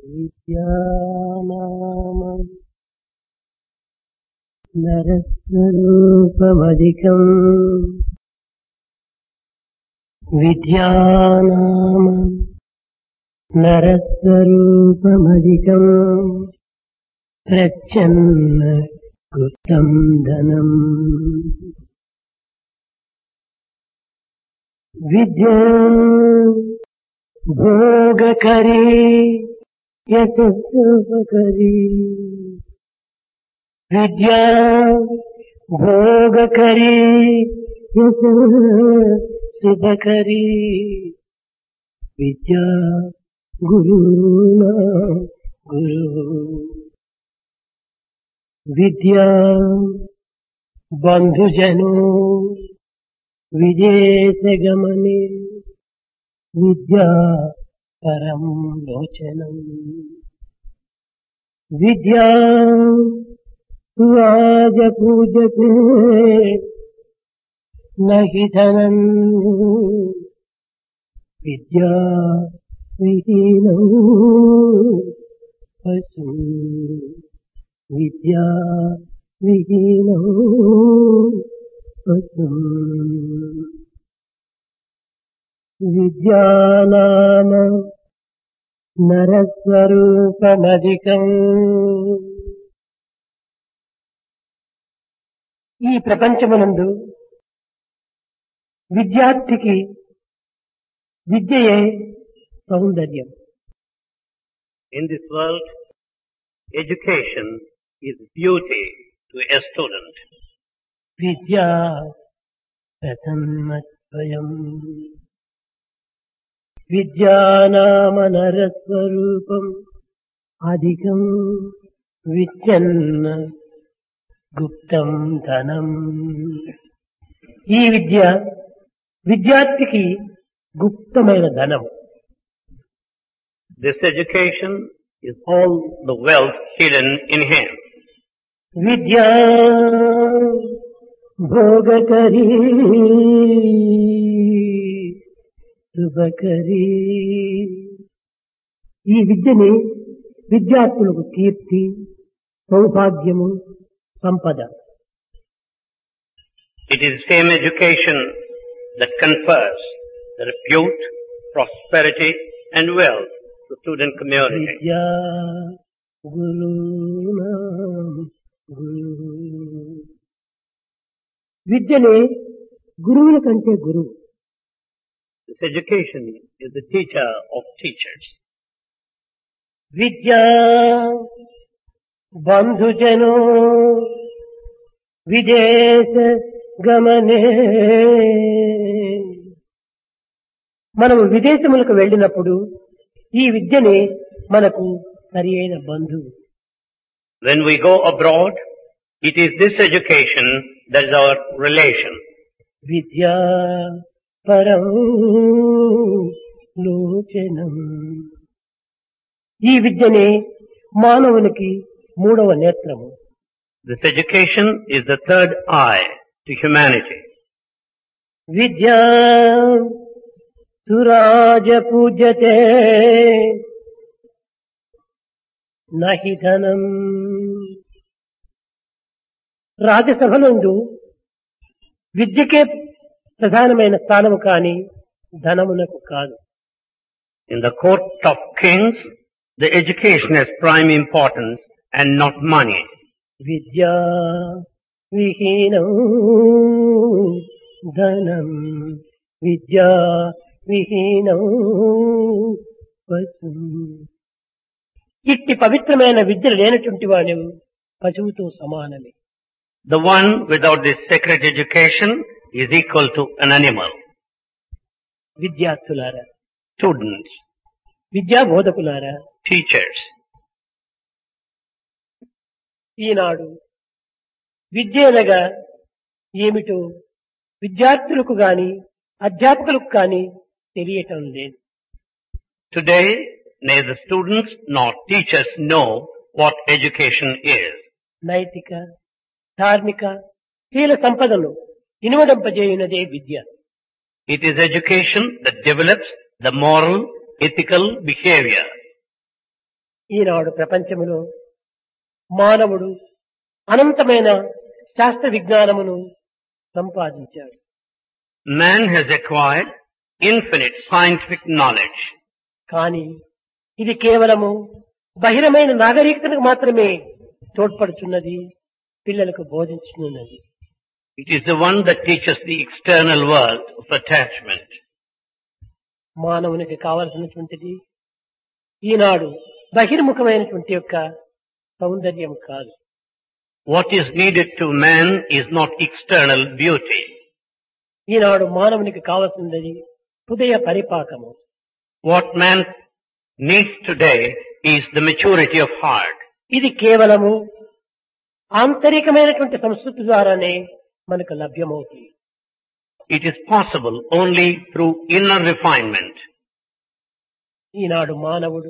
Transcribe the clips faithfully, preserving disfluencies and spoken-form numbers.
విద్యానామం నరస్వరూపమధికం విద్యానామం నరస్వరూపమధికం ప్రచ్ఛన్న గుప్తం ధనం విద్యా భోగకరీ యశస్సుపకరీ విద్యా భోగకరీ యశస్సుపకరీ విద్యా గురునా గురు విద్యా బంధుజనో విదేశగమనే విద్యా పరం లోచనం విద్యా రాజపూజతే నహి ధనం విద్యా విహీనం పశు విద్యా విహీనం పశు విద్యానామ నరస్వరూపమధికం. ఈ ప్రపంచమునందు విద్యార్థికి విద్యయే సౌందర్యం. In this world, education is beauty to a student. విద్యా ప్రథమత్వయం విద్యానామ నరస్వరూపం అధికం విద్యన్న గుప్తం ధనం. ఈ విద్య విద్యార్థికి గుప్తమైన ధనం. This education is all the wealth hidden in him. విద్యా భోగకరీ శుభకరీ. ఈ విద్యని విద్యార్థులకు కీర్తి, సౌభాగ్యము, సంపద. It is the same education that confers the repute, prosperity and wealth to student community. విద్యా గురునా గురు. విద్యనే గురువుల కంటే గురువు. This education is the teacher of teachers. విద్యా బంధుజనో విదేశ గమనే. మనము విదేశములకు వెళ్ళినప్పుడు ఈ విద్యనే మనకు సరి అయిన బంధువు. When we go abroad, it is this education that is our relation. విద్యా పరం లోచనం. ఈ విద్యనే మానవునికి మూడవ నేత్రము. This education is the third eye to humanity. విద్యా సురాజ పూజ్యతే నహి ధనం. రాజసభలందు విద్యకే ప్రధానమైన స్థానము కాని ధనమునకు కాదు. In the court of kings, the education has prime importance and not money. విద్యా విహీనం ధనం విద్యా విహీనం పశు. ఇట్టి పవిత్రమైన విద్య లేనటువంటి వాడు పశువుతో సమానమే. The one without this sacred education is equal to an animal. విద్యార్థులారా, Students, విద్యా బోధకులారా, teachers, ఈనాడు విద్య అనగా ఏమిటో విద్యార్థులకు గాని అధ్యాపకులకు గాని తెలియటం లేదు. today neither students nor teachers know what education is. నైతిక, ధార్మిక, శీల సంపదను ఇనుమడింపజేయునదే విద్య. It is education that develops the moral, ethical behavior. ఈనాడు ప్రపంచములో మానవుడు అనంతమైన శాస్త్ర విజ్ఞానమును సంపాదించాడు. Man has acquired infinite scientific knowledge. కానీ ఇది కేవలము బహిరమైన నాగరికతకు మాత్రమే తోడ్పడుచున్నది, పిల్లలకు బోధించుతున్నది. It is the one that teaches the external world of attachment. మానవునికి కావలసినటువంటిది ఈనాడు బహిర్ముఖమైనటువంటి యొక్క సౌందర్యం కాదు. What is needed to man is not external beauty. ఈనాడు మానవునికి కావలసినది హృదయ పరిపాకము. What man needs today is the maturity of heart. ఇది కేవలము ఆంతరికమైనటువంటి సంస్కృతి ద్వారానే మనకు లభ్యమవుతుంది. It is possible only through inner refinement. ఈనాడు మానవుడు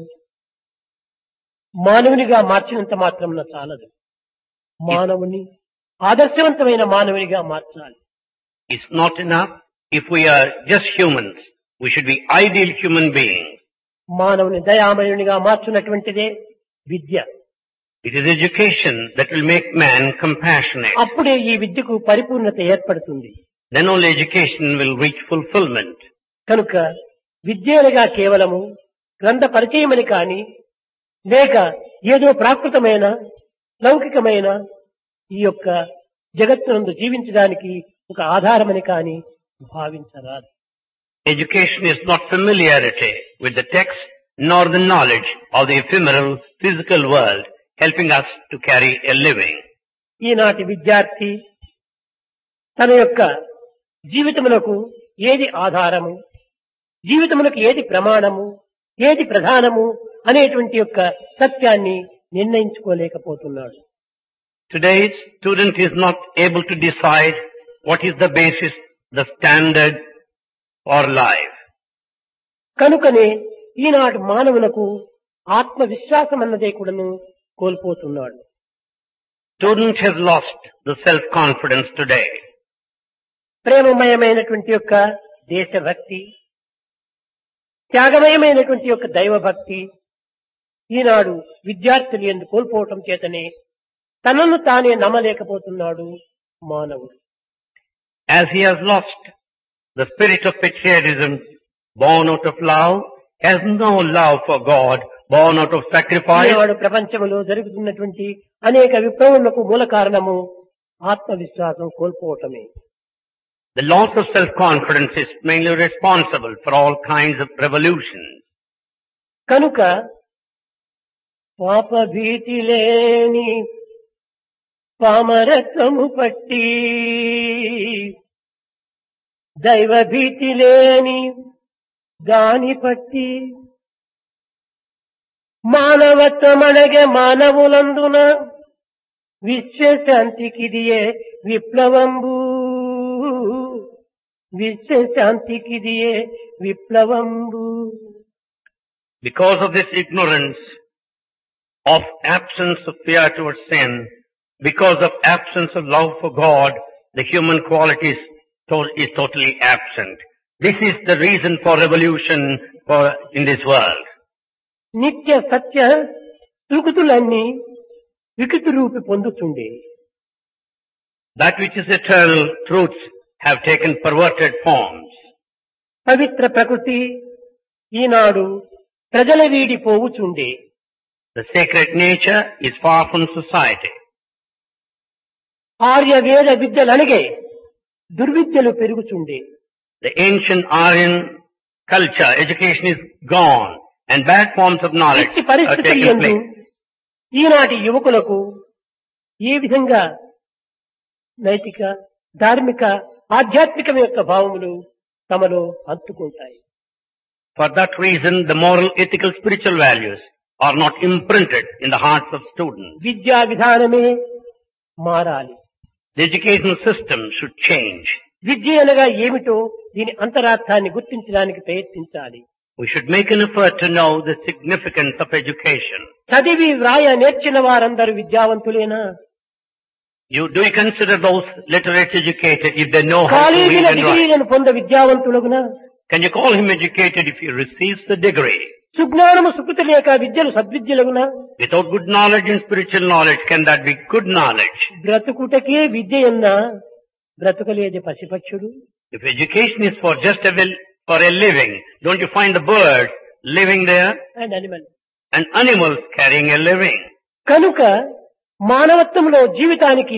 మానవునిగా మార్చినంత మాత్రం చాలదు, మానవుని ఆదర్శవంతమైన మానవునిగా మార్చాలి. It's not enough if we are just humans. We should be ideal human beings. మానవుని దయామయునిగా మార్చున్నటువంటిదే విద్య. It is education that will make man compassionate. అప్పుడే ఈ విద్యకు పరిపూర్ణత ఏర్పడుతుంది. Then only education will reach fulfillment. కనుక విద్య అనగా కేవలము గ్రంథ పరిచయమని కాని, లేక ఏదో ప్రాకృతమైన లౌకికమైన ఈ యొక్క జగత్తునందు జీవించడానికి ఒక ఆధారమని కాని భావించరాదు. Education is not familiarity with the text nor the knowledge of the ephemeral physical world helping us to carry a living. ఈనాటి విద్యార్థి తన యొక్క జీవితములకు ఏది ఆధారము, జీవితములకు ఏది ప్రమాణము, ఏది ప్రధానము అనేటువంటి యొక్క సత్యాన్ని నిర్ణయించుకోలేకపోతున్నాడు. Today's student is not able to decide what is the basis, the standard for life. కనుకనే ఈనాటి మానవులకు ఆత్మవిశ్వాసం అన్నదే కూడాను కోల్పోతున్నాడు. Student has lost the self-confidence today. ప్రేమమయమైనటువంటి యొక్క దేశభక్తి, త్యాగమయమైనటువంటి యొక్క దైవభక్తి ఈనాడు విద్యార్థులు ఎందుకు కోల్పోవటం చేతనే తనను తానే నమ్మలేకపోతున్నాడు మానవుడు. As he has lost the spirit of patriotism born out of love, has no love for God, born out of sacrifice. ఈనాడు ప్రపంచంలో జరుగుతున్నటువంటి అనేక విప్లవములకు మూల కారణము ఆత్మవిశ్వాసం కోల్పోవటమే. The loss of self-confidence is mainly responsible for all kinds of revolutions. కనుక పాప భీతి లేని పామరత్వము పట్టి, దైవ భీతి లేని దాని పట్టి, మానవత్వమనగే మానవులందున విశ్వశాంతికిదియే విప్లవంబు, విశ్వశాంతికిదియే విప్లవంబు. Because of this ignorance of absence of fear towards sin, because of absence of love for God, the human quality is, to- is totally absent. This is the reason for revolution for, in this world. నిత్య సత్య సుకృతులన్నీ వికృతి రూపి పొందుతుండే. That which is eternal truths have taken perverted forms. పవిత్ర ప్రకృతి ఈనాడు ప్రజల వీడి పోవుచుండే. The sacred nature is far from society. Arya వేద విద్యలనగే దుర్విద్యలు పెరుగుచుండే. The ancient Aryan culture, education is gone and bad forms of knowledge ఇట్టి are పరిస్థితుల taking యందు place. ఈనాటి యువకులకు ఏ విధంగా నైతిక, ధార్మిక, ఆధ్యాత్మిక యొక్క భావములు తమలో హత్తుకుంటాయి. For that reason, the moral, ethical, spiritual values are not imprinted in the hearts of students. విద్యా విధానమే మారాలి. The educational system should change. విద్య అనగా ఏమిటో దీని అంతరార్థాన్ని గుర్తించడానికి ప్రయత్నించాలి. We should make an effort to know the significance of education. చదివి వ్రాయ నేర్చిన వారందరూ విద్యావంతులేనా? You, do you consider those literate educated if they know how to కాలేజీల read and write? డిగ్రీలను పొంద విద్యావంతులగునా? Can you call him educated if he receives the degree? సుజ్ఞానము Sukriti లేక విద్యలు సద్విద్యలగున Without good knowledge and spiritual knowledge, can that be good knowledge? బ్రతుకుటకే విద్య ఎన్న బ్రతుకలేది పసిపక్షుడు. If education is for just a will, for a living, don't you find the birds living there and animal. and animals carrying a living? కనుక మానవత్వంలో జీవితానికి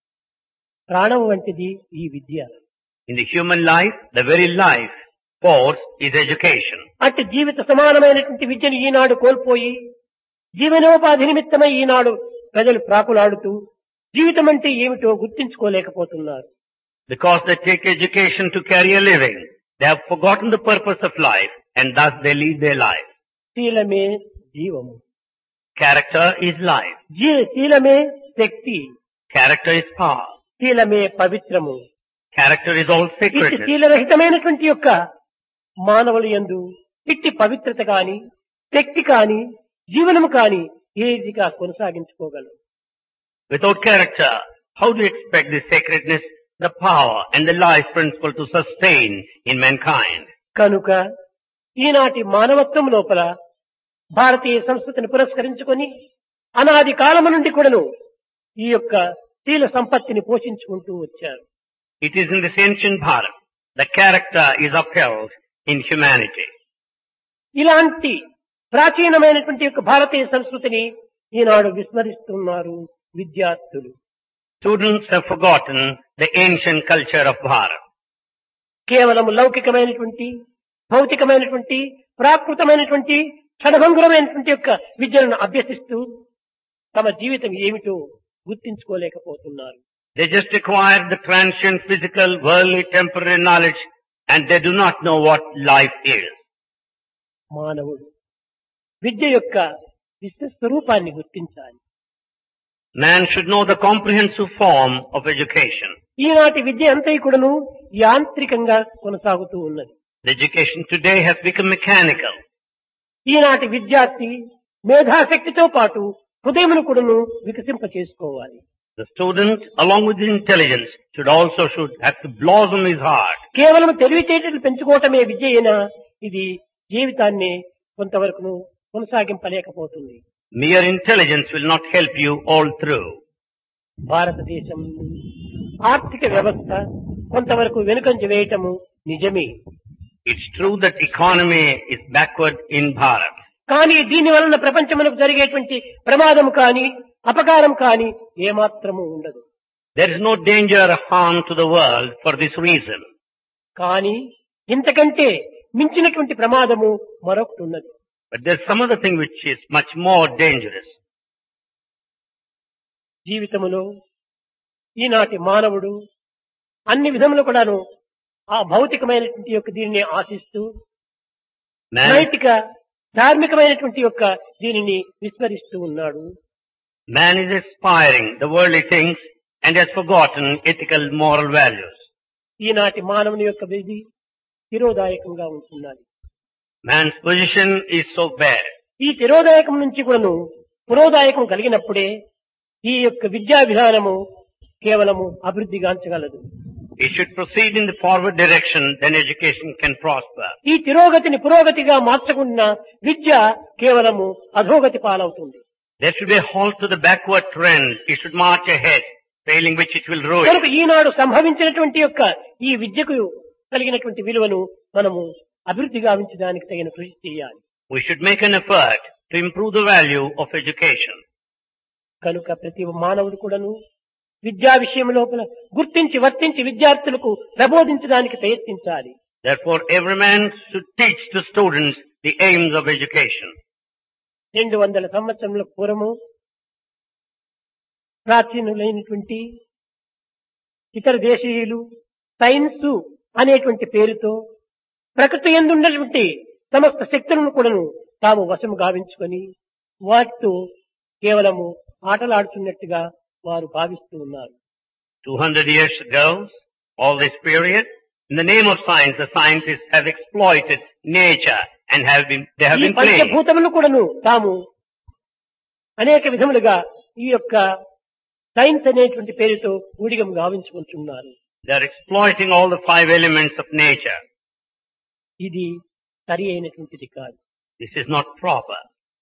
ప్రాణం వంటిది ఈ విద్య. In the human life, the very life force is education. అట్టి జీవిత సమానమైనటువంటి విద్యను ఈనాడు కోల్పోయి జీవనోపాధి నిమిత్తమై ఈనాడు ప్రజలు ప్రాకులాడుతూ జీవితం అంటే ఏమిటో గుర్తించుకోలేకపోతున్నారు. Because they take education to carry a living, they have forgotten the purpose of life and thus they lead their life. శీలమే జీవము, Character is life. జీ- శీలమే శక్తి, Character is power. శీలమే పవిత్రము. Character is all ఇట్టి sacredness. శీలరహితమైనటువంటి యొక్క మానవుల యందు ఇట్టి పవిత్రత కాని శక్తి కాని జీవనము కాని ఏదిగా కొనసాగించుకోగలరు. Without character, how do you expect the sacredness, the power and the life principle to sustain in mankind? కనుక ఈనాటి మానవత్వం లోపల భారతీయ సంస్కృతిని పురస్కరించుకొని అనాది కాలము నుండి కూడాను ఈ యొక్క శీల సంపత్తిని పోషించుకుంటూ వచ్చారు. It is in this ancient Bharat, the character is upheld in humanity. ఇలాంటి ప్రాచీనమైనటువంటి యొక్క భారతీయ సంస్కృతిని ఈనాడు విస్మరిస్తున్నారు విద్యార్థులు. Students have forgotten the ancient culture of Bharat. కేవలం లౌకికమైనటువంటి భౌతికమైనటువంటి ప్రాకృతమైనటువంటి క్షణభంగురమైనటువంటి యొక్క విద్యలను అభ్యసిస్తూ తమ జీవితం ఏమిటో గుర్తించుకోలేకపోతున్నారు. They just acquire the transient, physical, worldly, temporary knowledge and they do not know what life is. మానవుడు విద్య యొక్క విశ్వ స్వరూపాన్ని గుర్తించాలి. Man should know the comprehensive form of education. ఈనాటి విద్య అంతా కూడాను యాంత్రికంగా కొనసాగుతూ ఉన్నది. The education today has become mechanical. ఈనాటి విద్యార్థి మేధాశక్తితో పాటు హృదయమును కూడాను వికసింప చేసుకోవాలి. The student, along with his intelligence, should also should have to blossom his heart. కేవలం తెలివితేటలు పెంచుకోవటమే విద్య అయినా ఇది జీవితాన్ని కొంతవరకు కొనసాగింపలేకపోతుంది. Mere intelligence will not help you all through. భారతదేశం ఆర్థిక వ్యవస్థ కొంతవరకు వెనుకంజ వేయటము నిజమే. It's true that economy is backward in Bharat. కానీ దీని వలన ప్రపంచమునకు జరిగేటువంటి ప్రమాదం కానీ అపకారం కానీ ఏమాత్రము ఉండదు. There is no danger or harm to the world for this reason. కానీ ఇంతకంటే మించినటువంటి ప్రమాదము మరొకటి ఉన్నది. But there's some other thing which is much more dangerous. జీవితములో ఈనాటి మానవుడు అన్ని విధములు కూడాను ఆ భౌతికమైనటువంటి యొక్క దీనిని ఆశిస్తూ Man, నైతిక ధార్మికమైనటువంటి యొక్క దీనిని విస్మరిస్తూ ఉన్నాడు. man is aspiring the worldly things and has forgotten ethical moral values. ఈనాటి మానవుని యొక్క విధి తిరోదాయకంగా ఉంటున్నది. Man's position is so bad. ఈ తిరోదాయకం నుంచి కూడాను పురోదాయకం కలిగినప్పుడే ఈ యొక్క విద్యా విధానము కేవలము అభివృద్ధిగాంచగలదు. It should proceed in the forward direction, then education can prosper. ఈ తిరోగతిని పురోగతిగా మార్చకుండా విద్య కేవలము అధోగతి పాలవుతుంది. There should be a halt to the backward trend. It should march ahead, failing which it will ruin. కనుక ఈనాడు సంభవించినటువంటి యొక్క ఈ విద్యకు కలిగినటువంటి విలువను మనము అభివృద్ధి గావించడానికి తగిన కృషి చేయాలి. We should make an effort to improve the value of education. కనుక ప్రతి మానవుడు కూడాను విద్యా విషయం లోపల గుర్తించి వర్తించి విద్యార్థులకు ప్రబోధించడానికి ప్రయత్నించాలి. Therefore, every man should teach to students the aims of education. రెండు వందల సంవత్సరముల పూర్వము ప్రాచీనులైనటువంటి ఇతర దేశీయులు సైన్స్ అనేటువంటి పేరుతో ప్రకృతి యందు ఉన్నటువంటి సమస్త శక్తులను కూడాను తాము వశము గావించుకొని వాటితో కేవలము ఆటలాడుతున్నట్టుగా వారు భావిస్తూ ఉన్నారు. two hundred years ago, all this period, in the name of science, the scientists have exploited nature and have been, they have ఈ been playing. పంచభూతములు కూడాను తాము అనేక విధములుగా ఈ యొక్క సైన్స్ అనేటువంటి పేరుతో ఊడిగం గావించుకుంటున్నారు. They are exploiting all the five elements of nature. ఇది సరి అయినటువంటిది కాదు. This is not proper.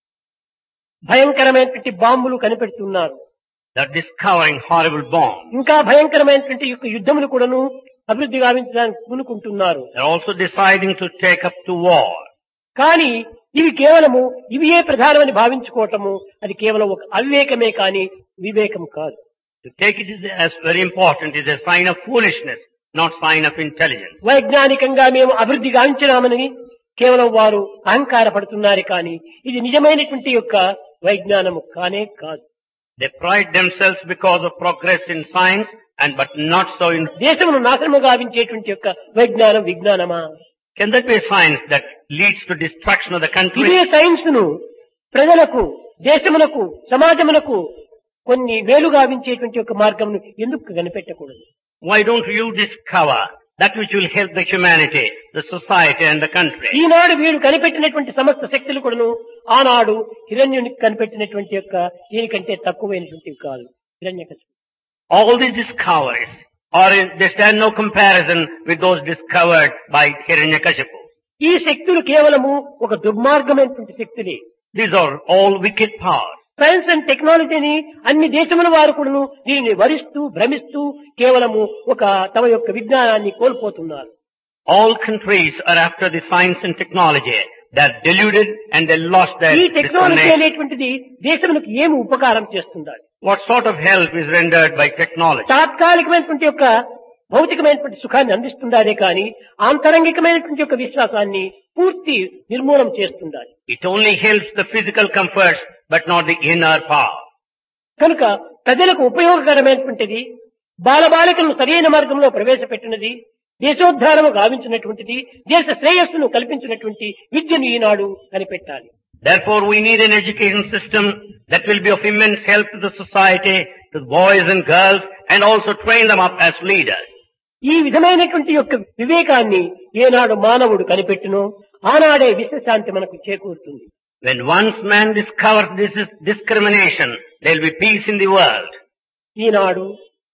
భయంకరమైనటువంటి బాంబులు కనిపెడుతున్నారు. They're discovering horrible bombs. ఇంకా భయంకరమైనటువంటి యొక్క యుద్ధములు కూడాను అభివృద్ధి గావించడానికి పూనుకుంటున్నారు. They're also deciding to take up to war. కానీ ఇవి కేవలము ఇవియే ప్రధానమని భావించుకోవటము అది కేవలం ఒక అవివేకమే కానీ వివేకం కాదు. To take it as very important is a sign of foolishness, not sign of intelligence. వైజ్ఞానికంగా మేము అభివృద్ధి గావించినామని కేవలం వారు అహంకార పడుతున్నారు కానీ ఇది నిజమైనటువంటి యొక్క వైజ్ఞానము కానే కాదు. They pride themselves because of progress in science and but not so in... దేశమును నాశనము గావించేటువంటి యొక్క వైజ్ఞానం విజ్ఞానమా? Can that be a science that leads to destruction of the country? ఇదే సైన్స్ ను ప్రజలకు దేశమునకు సమాజమునకు కొన్ని వేలు గావించేటువంటి యొక్క మార్గమును ఎందుకు కనిపెట్టకూడదు? Why don't you discover that which will help the humanity, the society and the country? ఈనాడు వీడు కనిపెట్టినటువంటి సమస్త శక్తులు కూడాను ఆనాడు హిరణ్యునికి కనిపెట్టినటువంటి యొక్క దీనికంటే తక్కువైనటువంటివి కాదు. హిరణ్యకశిపుడు. All these discoveries are in, they stand no comparison with those discovered by Hiranyakashipu. ఈ శక్తులు కేవలము ఒక దుర్మార్గమైనటువంటి శక్తులే. These are all wicked powers. Science and టెక్నాలజీని అన్ని దేశముల వారు కూడాను దీనిని వరిస్తూ భ్రమిస్తూ కేవలము ఒక తమ యొక్క విజ్ఞానాన్ని కోల్పోతున్నారు. All countries are after the science and technology. They are deluded and they lost their ఈ టెక్నాలజీ discrimination. అనేటువంటిది దేశములకు ఏమి ఉపకారం చేస్తుంది? What sort of help is rendered by technology? తాత్కాలికమైనటువంటి యొక్క భౌతికమైనటువంటి సుఖాన్ని అందిస్తుందారే కానీ ఆంతరంగికమైనటువంటి యొక్క విశ్వాసాన్ని పూర్తి నిర్మూలన చేస్తుండాలి. It only helps the physical comforts but not the inner power. కనుక ప్రజలకు ఉపయోగకరమైనటువంటిది బాలబాలికలను సరైన మార్గంలో ప్రవేశపెట్టినది దేశోద్ధారము గావించినటువంటిది దేశ శ్రేయస్సును కల్పించినటువంటి విద్యను ఈనాడు కనిపెట్టాలి. Therefore we need an education system that will be of immense help to the society, to the boys and girls, and also train them up as leaders. ఈ విధమైనటువంటి యొక్క వివేకాన్ని ఏనాడు మానవుడు కనిపెట్టునో ఆనాడే విశ్వశాంతి మనకు చేకూరుతుంది. When once man discovers this is discrimination, there will be peace in the world. ఈనాడు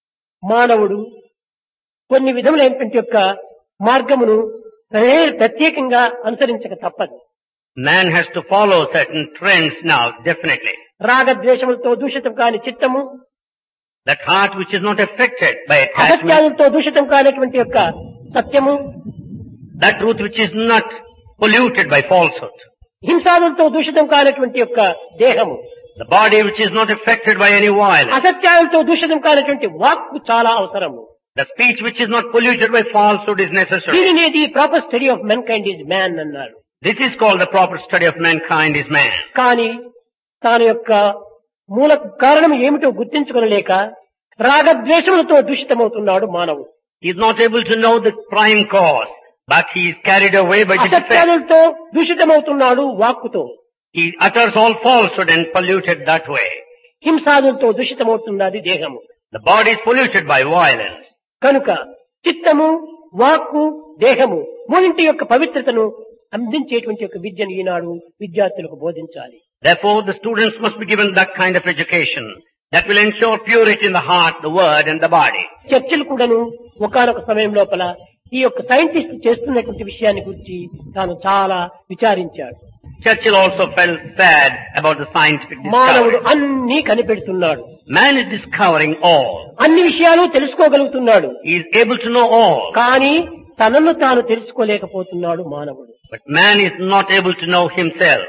మానవుడు కొన్ని విధములైనటువంటి యొక్క మార్గమును ప్రత్యే- ప్రత్యేకంగా అనుసరించక తప్పదు. Man has to follow certain trends now, definitely. రాగద్వేషములతో దూషితం కాని చిత్తము, That heart which is not affected by attachment, అసత్యాలతో దూషితం కానటువంటి యొక్క సత్యము, that truth which is not polluted by falsehood, హింసాదులతో దూషితం కానటువంటి యొక్క దేహము, the body which is not affected by any violence, అసత్యాలతో దూషితం కానటువంటి వాక్కు చాలా అవసరము. the speech which is not polluted by falsehood is necessary. దీనినేది proper study of mankind is man అన్నారు. This is called the proper study of mankind is man. కానీ తాను యొక్క మూల కారణం ఏమిటో గుర్తించుకొనలేక రాగద్వేషములతో దూషితమవుతున్నాడు మానవుడు. He is not able to know the prime cause, but he is carried away by the defect. అసత్యాలతో దూషితమవుతున్నాడు వాక్కుతో, He utters all falsehood and polluted that way. హింసాదులతో దూషితమవుతున్నది దేహము. The body is polluted by violence. కనుక చిత్తము, వాక్కు, దేహము మూడింటి యొక్క పవిత్రతను అందించేటువంటి యొక్క విద్యను ఈనాడు విద్యార్థులకు బోధించాలి. Therefore, the students must be given that kind of education that will ensure purity in the heart, the word and the body. చర్చలు కూడాను ఒకానొక సమయం లోపల ఈ యొక్క సైంటిస్ట్ చేస్తున్నటువంటి విషయాన్ని గురించి తాను చాలా విచారించాడు. Churchill also felt sad about the scientific మానవుడు discovery. అన్నీ కనిపెడుతున్నాడు, Man is discovering all. అన్ని విషయాలు తెలుసుకోగలుగుతున్నాడు, He is able to know all. కానీ తనను తాను తెలుసుకోలేకపోతున్నాడు మానవుడు. But man is not able to know himself.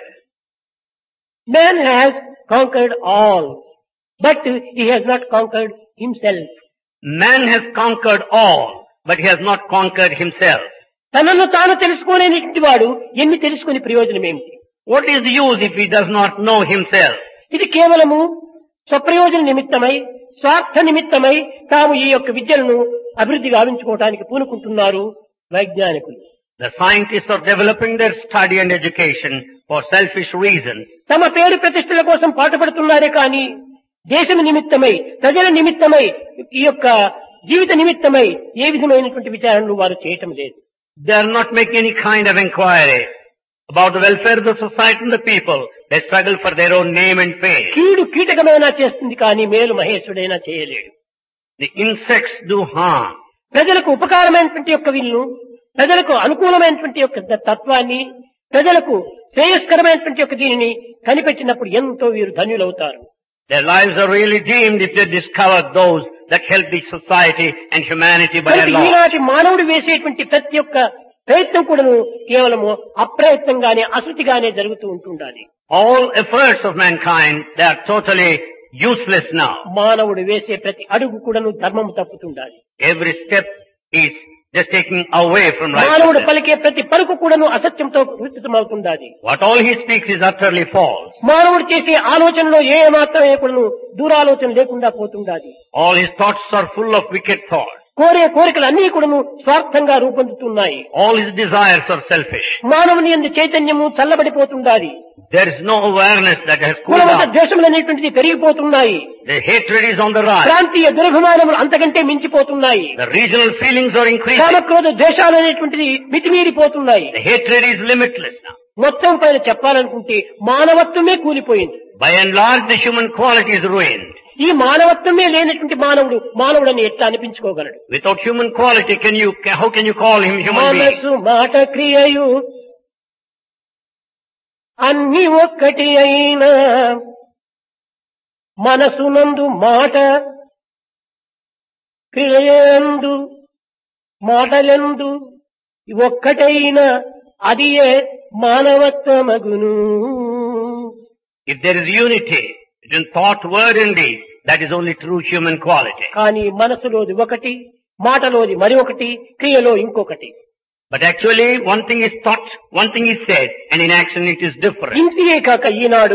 Man has conquered all, but he has not conquered himself. Man has conquered all, but he has not conquered himself. తనను తాను తెలుసుకోలేనిటువంటి వాడు ఎన్ని తెలుసుకుని ప్రయోజనం ఏమిటి? What is the use if he does not know himself? ఇది కేవలము స్వప్రయోజన నిమిత్తమై స్వార్థ నిమిత్తమై తాము ఈ యొక్క విద్యలను అభివృద్ధి గావించుకోవడానికి పూనుకుంటున్నారు వైజ్ఞానికులు. The scientists are developing their study and education for selfish reasons. తమ పేరు ప్రతిష్టల కోసం పాటుపడుతున్నారే కానీ దేశం నిమిత్తమై ప్రజల నిమిత్తమై ఈ యొక్క జీవిత నిమిత్తమై ఏ విధమైనటువంటి విచారణలు వారు చేయటం లేదు. They are not making any kind of inquiry about the welfare of the society and the people. They struggle for their own name and fame. కీడు కీటకమైనా చేస్తుంది కానీ మేలు మహేశుడైనా చేయలేడు. The insects do harm. ప్రజలకు ఉపకారమైనటువంటి యొక్క వీళ్ళు ప్రజలకు అనుకూలమైనటువంటి యొక్క తత్వాన్ని ప్రజలకు శ్రేయస్కరమైనటువంటి యొక్క దీనిని కనిపెట్టినప్పుడు ఎంతో వీరు ధన్యులవుతారు. Their lives are really deemed if they discover those that help the society and humanity by కనుక Allah. ఈనాటి మానవుడు వేసేటువంటి ప్రతి ఒక్క ప్రయత్నం కూడాను కేవలము అప్రయత్నంగానే అశృతిగానే జరుగుతూ ఉంటుండాలి. All efforts of mankind, they are totally useless now. మానవుడు వేసే ప్రతి అడుగు కూడాను ధర్మము తప్పుతుండాలి. Every step is just taking away from మానవుడు righteousness. పలికే ప్రతి పలుకు కూడాను అసత్యంతో విస్తృతమవుతుండాలి. What all he speaks is utterly false. మానవుడు చేసే ఆలోచనలో ఏ మాత్రమే కూడాను దూరాలోచన లేకుండా పోతుండాలి. All his thoughts are full of wicked thoughts. కోరే కోరికలు అన్ని కూడాను స్వార్థంగా రూపొందుతున్నాయి. All his desires are selfish. మానవుని యందు చైతన్యము చల్లబడిపోతుండాలి. There is no awareness that has cooled కులమత down. ద్వేషములు అనేటువంటిది పెరిగిపోతున్నాయి. The hatred is on the rise. ప్రాంతీయ దురభిమానములు అంతకంటే మించిపోతున్నాయి. The regional feelings are increasing. కామక్రోధ ద్వేషాలు అనేటువంటిది మితిమీరిపోతున్నాయి. The hatred is limitless now. మొత్తం పైన చెప్పాలనుకుంటే మానవత్వమే కూలిపోయింది. By and large, the human quality is ruined. ఈ మానవత్వమే లేనటువంటి మానవుడు మానవుడని ఎట్లా అనిపించుకోగలడు? Without human quality, can you, how can you call him human being? మనసు మాట క్రియయు అన్ని ఒక్కటి అయినా మనసునందు మాట క్రియయందు మాటలందు ఒక్కటైనా అది మానవత్వమగును. If there is unity between thought, word and deed, that is only true human quality. కానీ మనసులోది ఒకటి, మాటలోది మరి ఒకటి, క్రియలో ఇంకొకటి. But actually, one thing is thought, one thing is said, and in action it is different. ఇంతే కాక ఈనాడు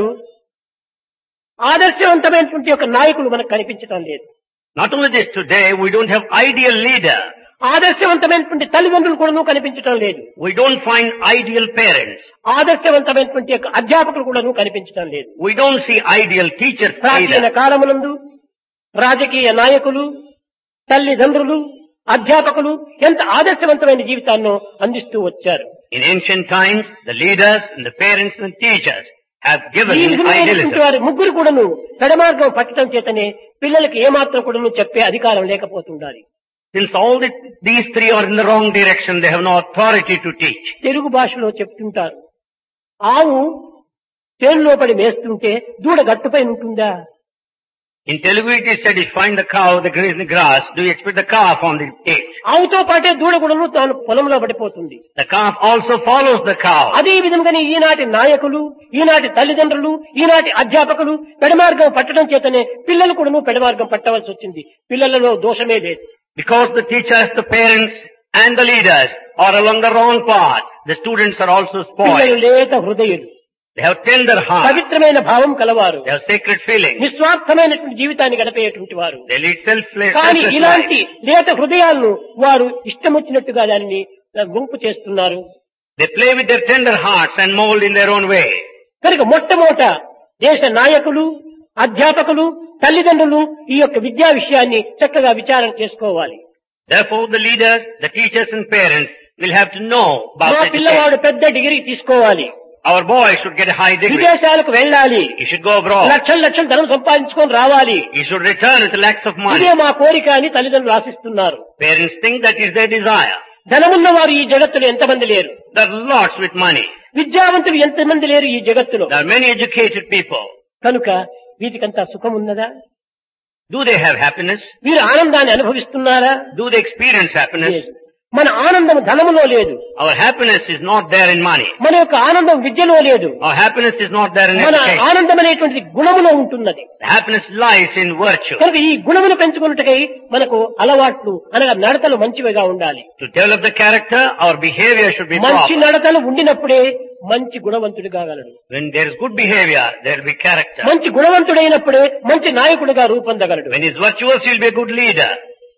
ఆదర్శవంతమైనటువంటి ఒక నాయకులు మనకు కనిపించడం లేదు. Not only this, today we don't have ideal leader. ఆదర్శవంతమైనటువంటి తల్లిదండ్రులు కూడా కనిపించడం లేదు. We don't find ideal parents. ఆదర్శవంతమైనటువంటి యొక్క అధ్యాపకులు కూడా కనిపించడం లేదు. We don't see ideal teachers ప్రాచీన either. కాలమునందు రాజకీయ నాయకులు, తల్లిదండ్రులు, అధ్యాపకులు ఎంత ఆదర్శవంతమైన జీవితాన్ని అందిస్తూ వచ్చారు. In ancient times, the leaders and the parents and teachers have given ఈ విధమైనటువంటి idealism. వారి ముగ్గురు కూడాను పెడమార్గం పట్టడం చేతనే పిల్లలకి ఏమాత్రం కూడాను చెప్పే అధికారం లేకపోతుండాలి. Since all the, these three are in the wrong direction, they have no authority to teach. Telugu భాషలో చెప్తుంటారు, ఆవు చేనులో పడి మేస్తుంటే దూడ గట్టుపై ఉంటుందా? In Telugu it is said, if you find the cow, the graze in the grass, do you expect the calf on the edge? ఆవుతో పాటే దూడ కూడాను తాను పొలంలో పడిపోతుంది. The calf also follows the cow. అదే విధంగానే ఈనాటి నాయకులు, ఈనాటి తల్లిదండ్రులు, ఈనాటి అధ్యాపకులు పెడమార్గం పట్టడం చేతనే పిల్లలు కూడాను పెడమార్గం పట్టవలసి వచ్చింది. పిల్లలలో దోషమే లేదు. Because the teachers, the parents and the leaders are along the wrong path, the students are also పిల్లలు spoiled. లేత హృదయులు, They have tender heart. పవిత్రమైన భావం కలవారు, They have sacred feelings. నిస్వార్థమైనటువంటి జీవితాన్ని గడిపేటువంటి వారు. They lead selfless, కానీ selfless ఇలాంటి lives. లేత హృదయాలను వారు ఇష్టం వచ్చినట్టుగా దానిని గుంపు చేస్తున్నారు. They play with their tender hearts and mold in their own way. కనుక మొట్టమొదట దేశ నాయకులు, అధ్యాపకులు, తల్లిదండ్రులు ఈ యొక్క విద్యా విషయాన్ని చక్కగా విచారణ చేసుకోవాలి. Therefore, the leaders, the teachers and parents will have to know మా about education. పిల్లవాడు పెద్ద డిగ్రీ తీసుకోవాలి, Our boy should get a high degree. విదేశాలకు వెళ్ళాలి, He should go abroad. లక్షల లక్షల ధనం సంపాదించుకొని రావాలి, He should return with lakhs of money. ఇదే మా కోరిక అని తల్లిదండ్రులు ఆశిస్తున్నారు. Parents think that is their desire. ధనమున్న వారు ఈ జగత్తులో ఎంతమంది లేరు? There are lots with money. విద్యావంతులు ఎంతమంది లేరు ఈ జగత్తులో? There are many educated people. కనుక వీటికంతా సుఖం ఉన్నదా? Do they have happiness? వీరు ఆనందాన్ని అనుభవిస్తున్నారా? Do they experience happiness? లేదు. మన ఆనందం ధనములో లేదు, Our happiness is not there in money. మన యొక్క ఆనందం విద్యలో లేదు, Our happiness is not there in మన education. ఆనందం అనేటువంటిది గుణములో ఉంటున్నది. The happiness lies in virtue. కనుక ఈ గుణమును పెంచుకున్నట్టుకై మనకు అలవాట్లు అనగా నడతలు మంచివిగా ఉండాలి. To develop the character, our behavior should be మంచి proper. నడతలు ఉండినప్పుడే మంచి గుణవంతుడు కాగలడు. When there is good behavior, there will be character. మంచి గుణవంతుడైనప్పుడే మంచి నాయకుడిగా రూపొందగలడు. When he is virtuous, he will be a good leader.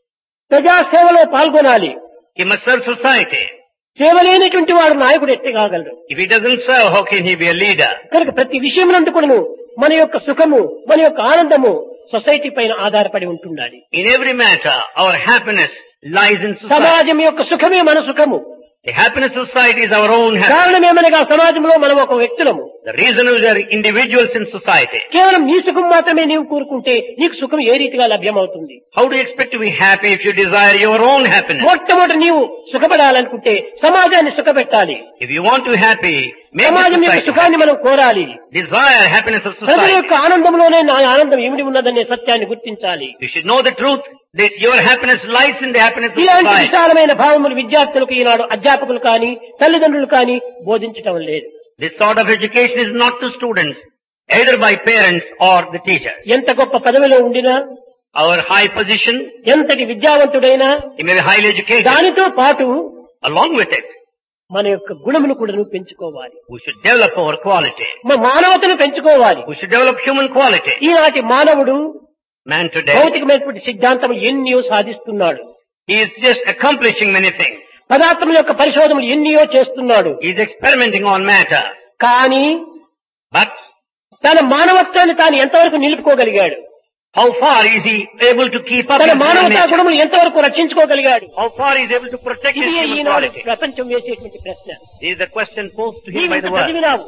ప్రజాసేవలో పాల్గొనాలి. He must serve society. సేవ లేనటువంటి వాడు నాయకుడు ఎట్టి కాగలడు. If he doesn't serve, how can he be a leader? కనుక ప్రతి విషయమునందు కూడాను మన యొక్క సుఖము, మన యొక్క ఆనందము సొసైటీ పైన ఆధారపడి ఉంటుండాలి. In every matter, our happiness lies in society. సమాజం యొక్క సుఖమే మన సుఖము. The happiness of society is our own happiness. కారణమేమనగా సమాజంలో మనం ఒక వ్యక్తులము. The reason is we are individuals in society. కేవలం నీ సుఖం మాత్రమే నీవు కోరుకుంటే నీకు సుఖం ఏ రీతిగా లభ్యమవుతుంది? How do you expect to be happy if you desire your own happiness? మొట్టమొదటి నీవు సుఖపడాలనుకుంటే సమాజాన్ని సుఖపెట్టాలి. If you want to be happy, Make సమాజం the యొక్క society సుఖాన్ని మనం కోరాలి. desire happiness of ప్రజల society. యొక్క ఆనందంలోనే నా ఆనందం ఏమిటి ఉన్నదనే సత్యాన్ని గుర్తించాలి. You should know the truth that your happiness lies in the happiness of ఇలాంటి society. విశాలమైన భావములు విద్యార్థులకు ఈనాడు అధ్యాపకులు కానీ తల్లిదండ్రులు కానీ బోధించటం లేదు. This sort of education is not to students, either by parents or the teachers. ఎంత గొప్ప పదవిలో ఉండినా, Our high position, ఎంతటి విద్యావంతుడైనా he may be highly educated. దానితో పాటు Along with it, మన యొక్క గుణమును కూడా పెంచుకోవాలి. we should develop our quality. మన మానవతను పెంచుకోవాలి. We should develop human quality. ఈనాటి మానవుడు Man today, భౌతికమైనటువంటి సిద్ధాంతములు ఎన్నో సాధిస్తున్నాడు. he is just accomplishing many things. పదార్థముల యొక్క పరిశోధనలు ఎన్నో చేస్తున్నాడు. He is experimenting on matter. కానీ But తన మానవత్వాన్ని తాను ఎంతవరకు నిలుపుకోగలిగాడు? how far is he able to keep up తన his మానవతా nature? గుణములు ఎంతవరకు రక్షించుకోగలిగాడు? How far he is able to protect his ఇది human ఈనాడు quality? ప్రపంచం వేసేటువంటి ప్రశ్న. This is the question posed to him నీవు by ఇంత the world. చదివినావు,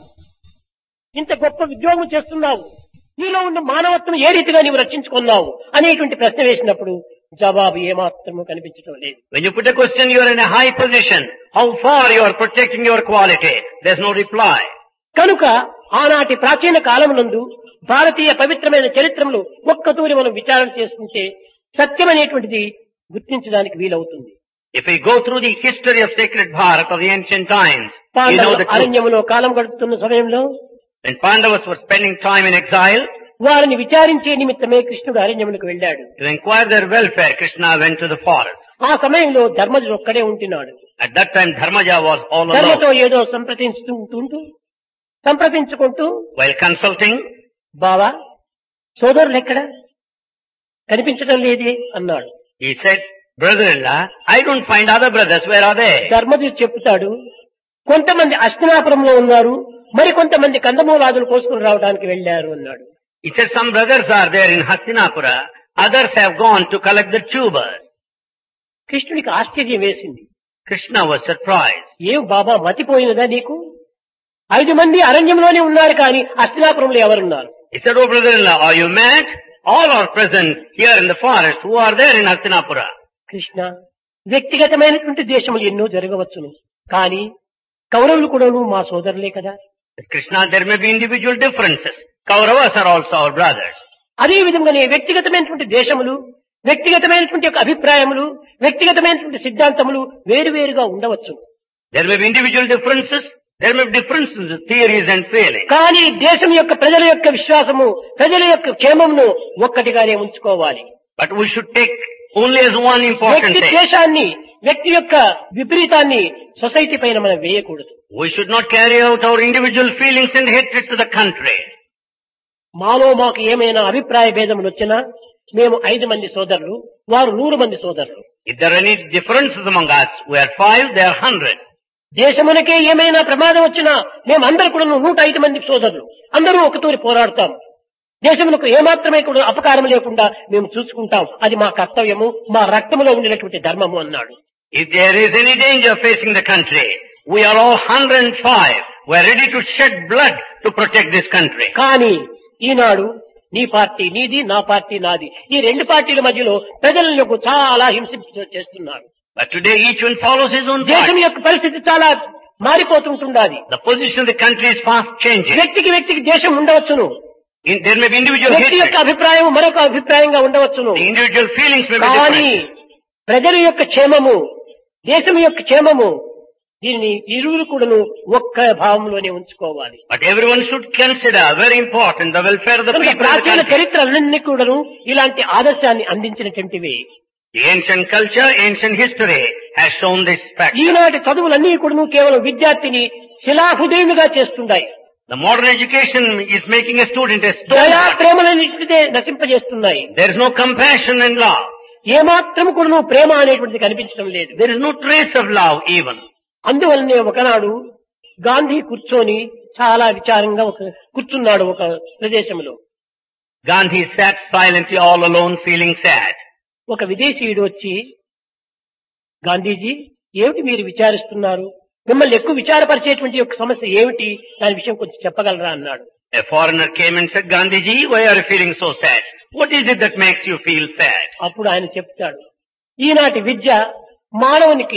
ఇంత గొప్ప ఉద్యోగం చేస్తున్నావు, నీలో ఉన్న మానవత్వం ఏ రీతిగా నీవు రక్షించుకున్నావు అనేటువంటి ప్రశ్న వేసినప్పుడు జవాబు ఏమాత్రము కనిపించడం లేదు. When you put a question, you are in a high position. How far you are protecting your quality? There's no reply. కనుక ఆనాటి ప్రాచీన కాలమునందు భారతీయ పవిత్రమైన చరిత్రములు ఒక్కతూరి మనం విచారణ చేసుకుంటే సత్యమనేటువంటిది గుర్తించడానికి వీలవుతుంది. If we go through the history of sacred Bharat of the ancient times, you know పాండవులు the truth. అరణ్యములో కాలం గడుపుతున్న సమయంలో When Pandavas were spending time in exile, వారిని విచారించే నిమిత్తమే కృష్ణుడు అరణ్యములకు వెళ్ళాడు. to inquire their welfare, Krishna went to the forest. ఆ సమయంలో ధర్మజుడు ఒక్కడే ఉంటున్నాడు. At that time, Dharmaja was all alone. ధర్మతో ఏదో సంప్రదించుతూ ఉంటూ సంప్రదించుకుంటూ, While consulting, బావా సోదరులు ఎక్కడ కనిపించడం లేదే అన్నాడు. he said, brother-in-law, I don't find other brothers. Where are they? ధర్మజుడు చెప్తాడు, కొంతమంది అస్తినాపురంలో ఉన్నారు, మరి కొంతమంది కందమూలాదులు కోసుకుని రావడానికి వెళ్ళారు అన్నాడు. He said, some brothers are there in Hastinapura. Others have gone to collect the tubers. కృష్ణుడికి ఆశ్చర్యం వేసింది. Krishna was surprised. ఏం బాబా మతిపోయినదా నీకు? ఐదు మంది అరణ్యంలోనే ఉన్నారు కానీ అస్తినాపురంలో ఎవరున్నారు? He said, oh brother-in-law, are you mad? All are present here in the forest. Who are there in Hastinapura? Krishna, వ్యక్తిగతమైనటువంటి దేశములు ఎన్నో జరగవచ్చును, కానీ కౌరవులు కూడాను మా సోదరులే కదా. Krishna, there may be individual differences. Kauravas are also our brothers. అదే విధంగానే వ్యక్తిగతమైనటువంటి దేశములు, వ్యక్తిగతమైనటువంటి యొక్క అభిప్రాయములు, వ్యక్తిగతమైనటువంటి సిద్ధాంతములు వేరువేరుగా ఉండవచ్చు. There may be individual differences. There may be differences in theories and feelings. కానీ దేశం యొక్క ప్రజల యొక్క విశ్వాసము, ప్రజల యొక్క క్షేమమును ఒక్కటిగానే ఉంచుకోవాలి. But we should take only as one important వ్యక్తి thing. ద్వేషాన్ని, వ్యక్తి యొక్క విపరీతాన్ని సొసైటీ పైన మనం వేయకూడదు. We should not carry out our individual feelings and hatred to the country. మాలో మాకు ఏమైనా అభిప్రాయ భేదములు వచ్చినా మేము ఐదు మంది సోదరులు, వారు నూరు మంది సోదరులు. If there are any differences among us, we are five, they are hundred. దేశమునకే ఏమైనా ప్రమాదం వచ్చినా మేము అందరు కూడా నూట ఐదు మంది సోదరులు, అందరూ ఒకతూరి పోరాడతాం. దేశమునకు ఏమాత్రమే కూడా అపకారం లేకుండా మేము చూసుకుంటాం. అది మా కర్తవ్యము, మా రక్తములో ఉండినటువంటి ధర్మము అన్నాడు. If there is any danger facing the country, we are all one hundred five. We are ready to shed blood to protect this country. కానీ ఈనాడు నీ పార్టీ నీది, నా పార్టీ నాది, ఈ రెండు పార్టీల మధ్యలో ప్రజలకు చాలా హింసించ చేస్తున్నారు. But today each one follows his own దేశం party. యొక్క పరిస్థితి చాలా మారిపోతుంటున్నది. The position of the country is fast changing. వ్యక్తికి వ్యక్తికి దేశం ఉండవచ్చును, In, there may be individual వ్యక్తి యొక్క hatred. అభిప్రాయం మరొక అభిప్రాయంగా ఉండవచ్చును. The individual feelings may be కానీ different. ప్రజల యొక్క క్షేమము, దేశం యొక్క క్షేమము, దీనిని ఇరువురు కూడాను ఒక్క భావంలోనే ఉంచుకోవాలి. But everyone should consider, very important, the welfare of the కనుక people of the ప్రాచీన country. చరిత్రలన్నీ కూడాను ఇలాంటి ఆదర్శాన్ని అందించినటువంటివి. The ancient culture, ancient history has shown this fact. ఈనాటి చదువులన్నీ కూడాను కేవలం విద్యార్థిని శిలాహృదయులుగా చేస్తున్నాయి. The modern education is making a student a stone. దయా ప్రేమలన్నింటినే నశింపజేస్తున్నాయి. There is no compassion and love. ఏమాత్రం కూడాను ప్రేమ అనేటువంటిది కనిపించడం లేదు. There is no trace of love even. అందువల్లనే ఒకనాడు గాంధీ కూర్చొని చాలా విచారంగా ఒక కూర్చున్నాడు ఒక ప్రదేశంలో. Gandhi sat silently all alone feeling sad. ఒక విదేశీయుడు వచ్చి, గాంధీజీ ఏమిటి మీరు విచారిస్తున్నారు, మిమ్మల్ని ఎక్కువ విచారపరిచేటువంటి ఒక సమస్య ఏమిటి, దాని విషయం కొంచెం చెప్పగలరా అన్నాడు. A foreigner came and said, Gandhiji, why are you feeling so sad? What is it that makes you feel sad? అప్పుడు ఆయన చెప్తాడు, ఈనాటి విద్య మానవునికి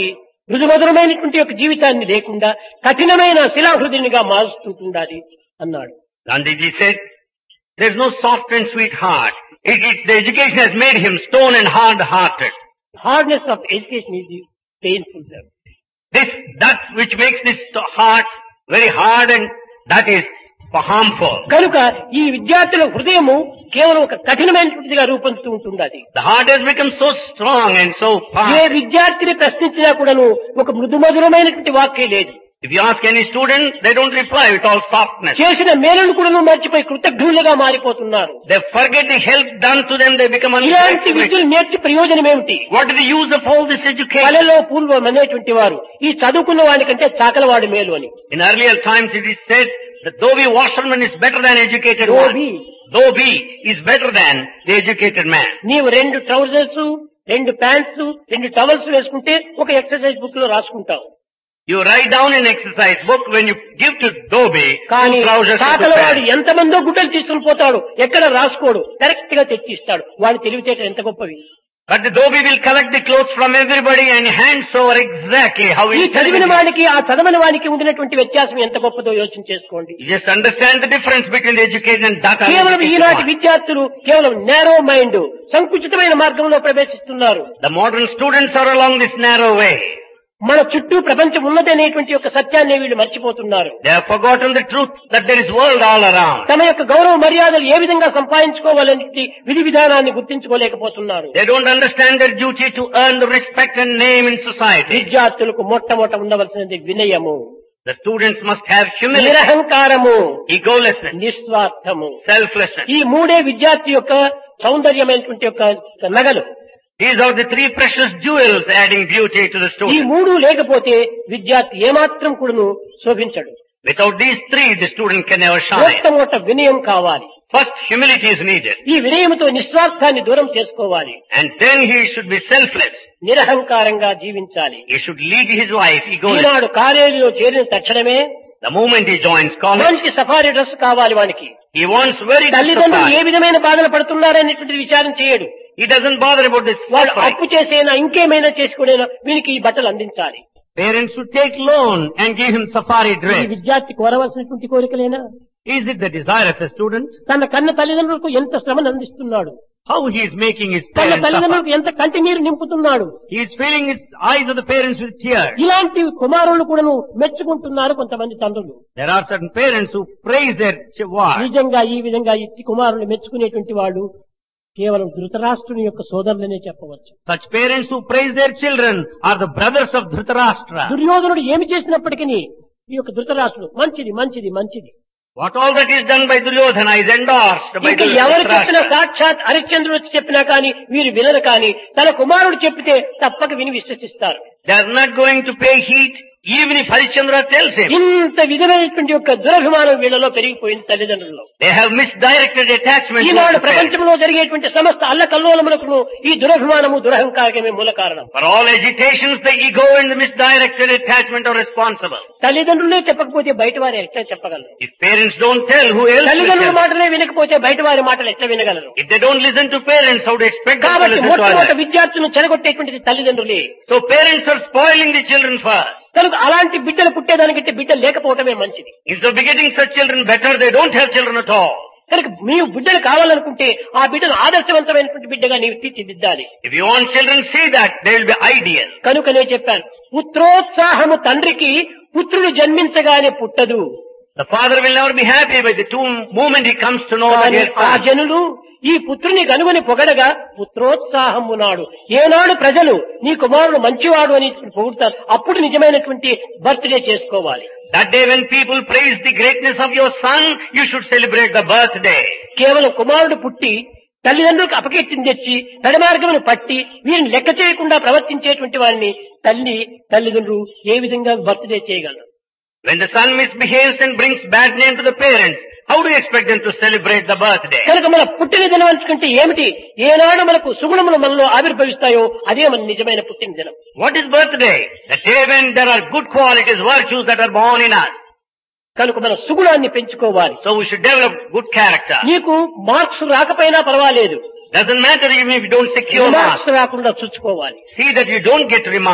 మృదుమధురమైనటువంటి యొక్క జీవితాన్ని లేకుండా కఠినమైన శిలాహృదయునిగా మారుస్తుంటుండాలి అన్నాడు. Gandhiji said, there's no soft and sweet heart. It, it, the education has made him stone and hard-hearted. Hardness of education is painful. This, that which makes this heart very hard, and that is harmful. కనుక ఈ విద్యార్థుల హృదయము కేవలం ఒక కఠినమైనటువంటిదిగా రూపొందుతూ ఉంటుంది. The heart has become so strong and so A fast. విద్యార్థిని ప్రశ్నించినా కూడాను ఒక మృదుమధురమైనటువంటి వాక్యం లేదు. If you ask any student, they don't reply with all softness. చేసిన మేలును కూడాను మర్చిపోయి కృతజ్ఞులుగా మారిపోతున్నారు. They forget the help done to them, they become ఇలాంటి ungrateful. విద్యలు నేర్చి ప్రయోజనం ఏమిటి? What is the use of all this education? కళలో పూర్వం అనేటువంటి వారు ఈ చదువుకున్న వానికంటే చాకలవాడు మేలు అని. In earlier times it is said that though be washerman is better than educated Though one. be. Though be is better than the educated man. నీవు రెండు ట్రౌజర్స్, రెండు ప్యాంట్స్, రెండు టవల్స్ వేసుకుంటే ఒక ఎక్సర్సైజ్ బుక్ లో రాసుకుంటావు. You write down an exercise book when you give to Dobie, కానీ two trousers and two చాకలవాడు pants. ఎంతమందో గుడ్డలు తీసుకుని పోతాడు, ఎక్కడ రాసుకోడు, కరెక్ట్ గా తెచ్చిస్తాడు. వాడి తెలివితేటలు ఎంత గొప్పవి. But the Dobie will collect the clothes from everybody and hands over exactly how ఈ he చదివిన వానికి ఆ చదవని వానికి ఉండినటువంటి వ్యత్యాసం ఎంత గొప్పదో యోచన చేసుకోండి. You just understand the difference between the educated and that కేవలం uneducated ఈనాటి one. విద్యార్థులు కేవలం నేరో మైండ్, సంకుచితమైన మార్గంలో ప్రవేశిస్తున్నారు. The modern students are along this narrow way. మన చుట్టూ ప్రపంచం ఉన్నది అనేటువంటి యొక్క సత్యాన్ని వీళ్ళు మర్చిపోతున్నారు. They have forgotten the truth that there is world all around. తమ యొక్క గౌరవ మర్యాదలు ఏ విధంగా సంపాదించుకోవాలని విధి విధానాన్ని గుర్తించుకోలేకపోతున్నారు. They don't understand their duty to earn the respect and name in society. విద్యార్థులకు మొట్టమొదట ఉండవలసినది వినయము, The students must have humility, నిరహంకారము, egolessness, నిస్వార్థము. selflessness. ఈ మూడే విద్యార్థి యొక్క సౌందర్యమైనటువంటి యొక్క నగలు. These are the three precious jewels adding beauty to the ఈ student. మూడు లేకపోతే విద్యార్థి ఏమాత్రం కూడాను శోభించడు. Without these three, the student can never shine. మొట్టమొదట వినయం కావాలి. First, humility is needed. ఈ వినయంతో నిస్వార్థాన్ని దూరం చేసుకోవాలి. And then he should be selfless. నిరహంకారంగా జీవించాలి. He should lead his life egoless. ఈనాడు కాలేజీలో చేరిన తక్షణమే The moment he joins college, మంచి సఫారీ డ్రెస్ కావాలి వానికి. he wants very good తల్లిదండ్రులు ఏ supply. విధమైన బాధలు పడుతున్నారనేటువంటి విచారం చేయడు. He doesn't bother about this వాడు suffering. అప్పు చేసేనా ఇంకేమైనా చేసుకునేనా వీనికి ఈ బట్టలు అందించాలి. Parents should take loan and give him safari ఈ dress. విద్యార్థి కోరవలసినటువంటి కోరికలేనా? Is it the desire of a student? తన కన్న తల్లిదండ్రులకు ఎంత శ్రమను అందిస్తున్నాడు, How he is making his తన parents suffer. తల్లిదండ్రులకు ఎంత కంటి నీరు నింపుతున్నాడు. He is filling his eyes of the parents with tears. ఇలాంటి కుమారులు కూడాను మెచ్చుకుంటున్నారు కొంతమంది తండ్రులు. There are certain parents who praise their ch- wives. నిజంగా ఈ విధంగా ఇట్టి కుమారులు మెచ్చుకునేటువంటి వాళ్ళు కేవలం ధృతరాష్ట్రుని యొక్క సోదరులనే చెప్పవచ్చు. Such parents who praise their children are the brothers of Dhritarashtra. దుర్యోధనుడు ఏమి చేసినప్పటికీ ఈ యొక్క ధృతరాష్ట్రుడు మంచిది మంచిది మంచిది. What all that is done by Duryodhana is endorsed by ఇంకా ఎవరు చెప్పినా Dhritarashtra. సాక్షాత్ హరిశ్చంద్రుడు వచ్చి చెప్పినా కానీ వీరు వినరు, కానీ తన కుమారుడు చెప్పితే తప్పక విని విశ్వసిస్తారు. They are not going to pay heed even if Harishchandra tells him. ఇంత విధమైనటువంటి యొక్క దురభిమానం వీళ్ళలో పెరిగిపోయింది తల్లిదండ్రులలో. They have misdirected attachment Eenadu towards the parents. ప్రపంచంలో జరిగేటువంటి సమస్త అల్లకల్లోలములకు ఈ దురభిమానము దురహంకారమే మూల కారణం. For all agitations, the ego and the misdirected attachment are responsible. తల్లిదండ్రులే చెప్పకపోతే బయట వారు ఎట్లా చెప్పగలరు? If parents don't tell, who else will తల్లిదండ్రుల tell? మాటలే వినకపోతే బయట వారి మాటలు ఎట్లా వినగలరు? If they don't listen to parents, how do you expect them to కాబట్టి listen to మొట్టమొదటి others? విద్యార్థులను చెరగొట్టేటువంటిది తల్లిదండ్రులే. So parents are spoiling the children first. కనుక అలాంటి బిడ్డలు పుట్టేదానికంటే బిడ్డలు లేకపోవటమే మంచిది. Instead of begetting such children better, they don't have children at all. కనుక మీరు బిడ్డలు కావాలనుకుంటే ఆ బిడ్డను ఆదర్శవంతమైనటువంటి బిడ్డగా నీవు తీర్చిదిద్దాలి. If you want children, see that they will be ideal. కనుకనే చెప్పాను, పుత్రోత్సాహము తండ్రికి పుత్రుడు జన్మించగానే పుట్టదు. The father will never be happy by the two moment he comes to know that కానీ he has ఆ son. జనులు ఈ పుత్రుని గనుగని పొగడగా పుత్రోత్సాహము నాడు ఏనాడు ప్రజలు నీ కుమారుడు మంచివాడు అని పొగుడుతారు, అప్పుడు నిజమైనటువంటి బర్త్డే చేసుకోవాలి. That day when people praise the greatness of your son, you should celebrate the birthday. కేవలం కుమారుడు పుట్టి తల్లిదండ్రులకు అపకీర్తిని తెచ్చి తడమార్గమును పట్టి వీరిని లెక్క చేయకుండా ప్రవర్తించేటువంటి వారిని తల్లి తల్లిదండ్రులు ఏ విధంగా బర్త్డే చేయగలరు? When the son misbehaves and brings bad name to the parents, how do you expect them to celebrate the birthday? కనుక మన పుట్టిన దినం అనుకుంటే ఏమిటి? ఏనాడు మనకు సుగుణములు మనలో ఆవిర్భవిస్తాయో అదే మన నిజమైన పుట్టిన దినం. What is birthday? The day when there are good qualities, virtues that are born in us. కనుక మన సుగుణాన్ని పెంచుకోవాలి. So we should develop good character. నీకు మార్క్స్ రాకపోయినా పర్వాలేదు, Doesn't matter even if you don't secure marks. Marks రాకుండా చూసుకోవాలి. See that you don't get remarks.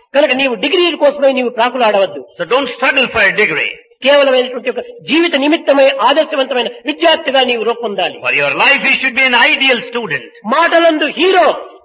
కనుక నీవు డిగ్రీల కోసమై నీవు ప్రాకులాడవద్దు. So don't struggle for a degree. కేవలమైనటువంటి ఒక జీవిత నిమిత్తమై ఆదర్శవంతమైన విద్యార్థిగా నీవు రూపొందాలి. For your life you should be an ideal student. మాటలందు hero,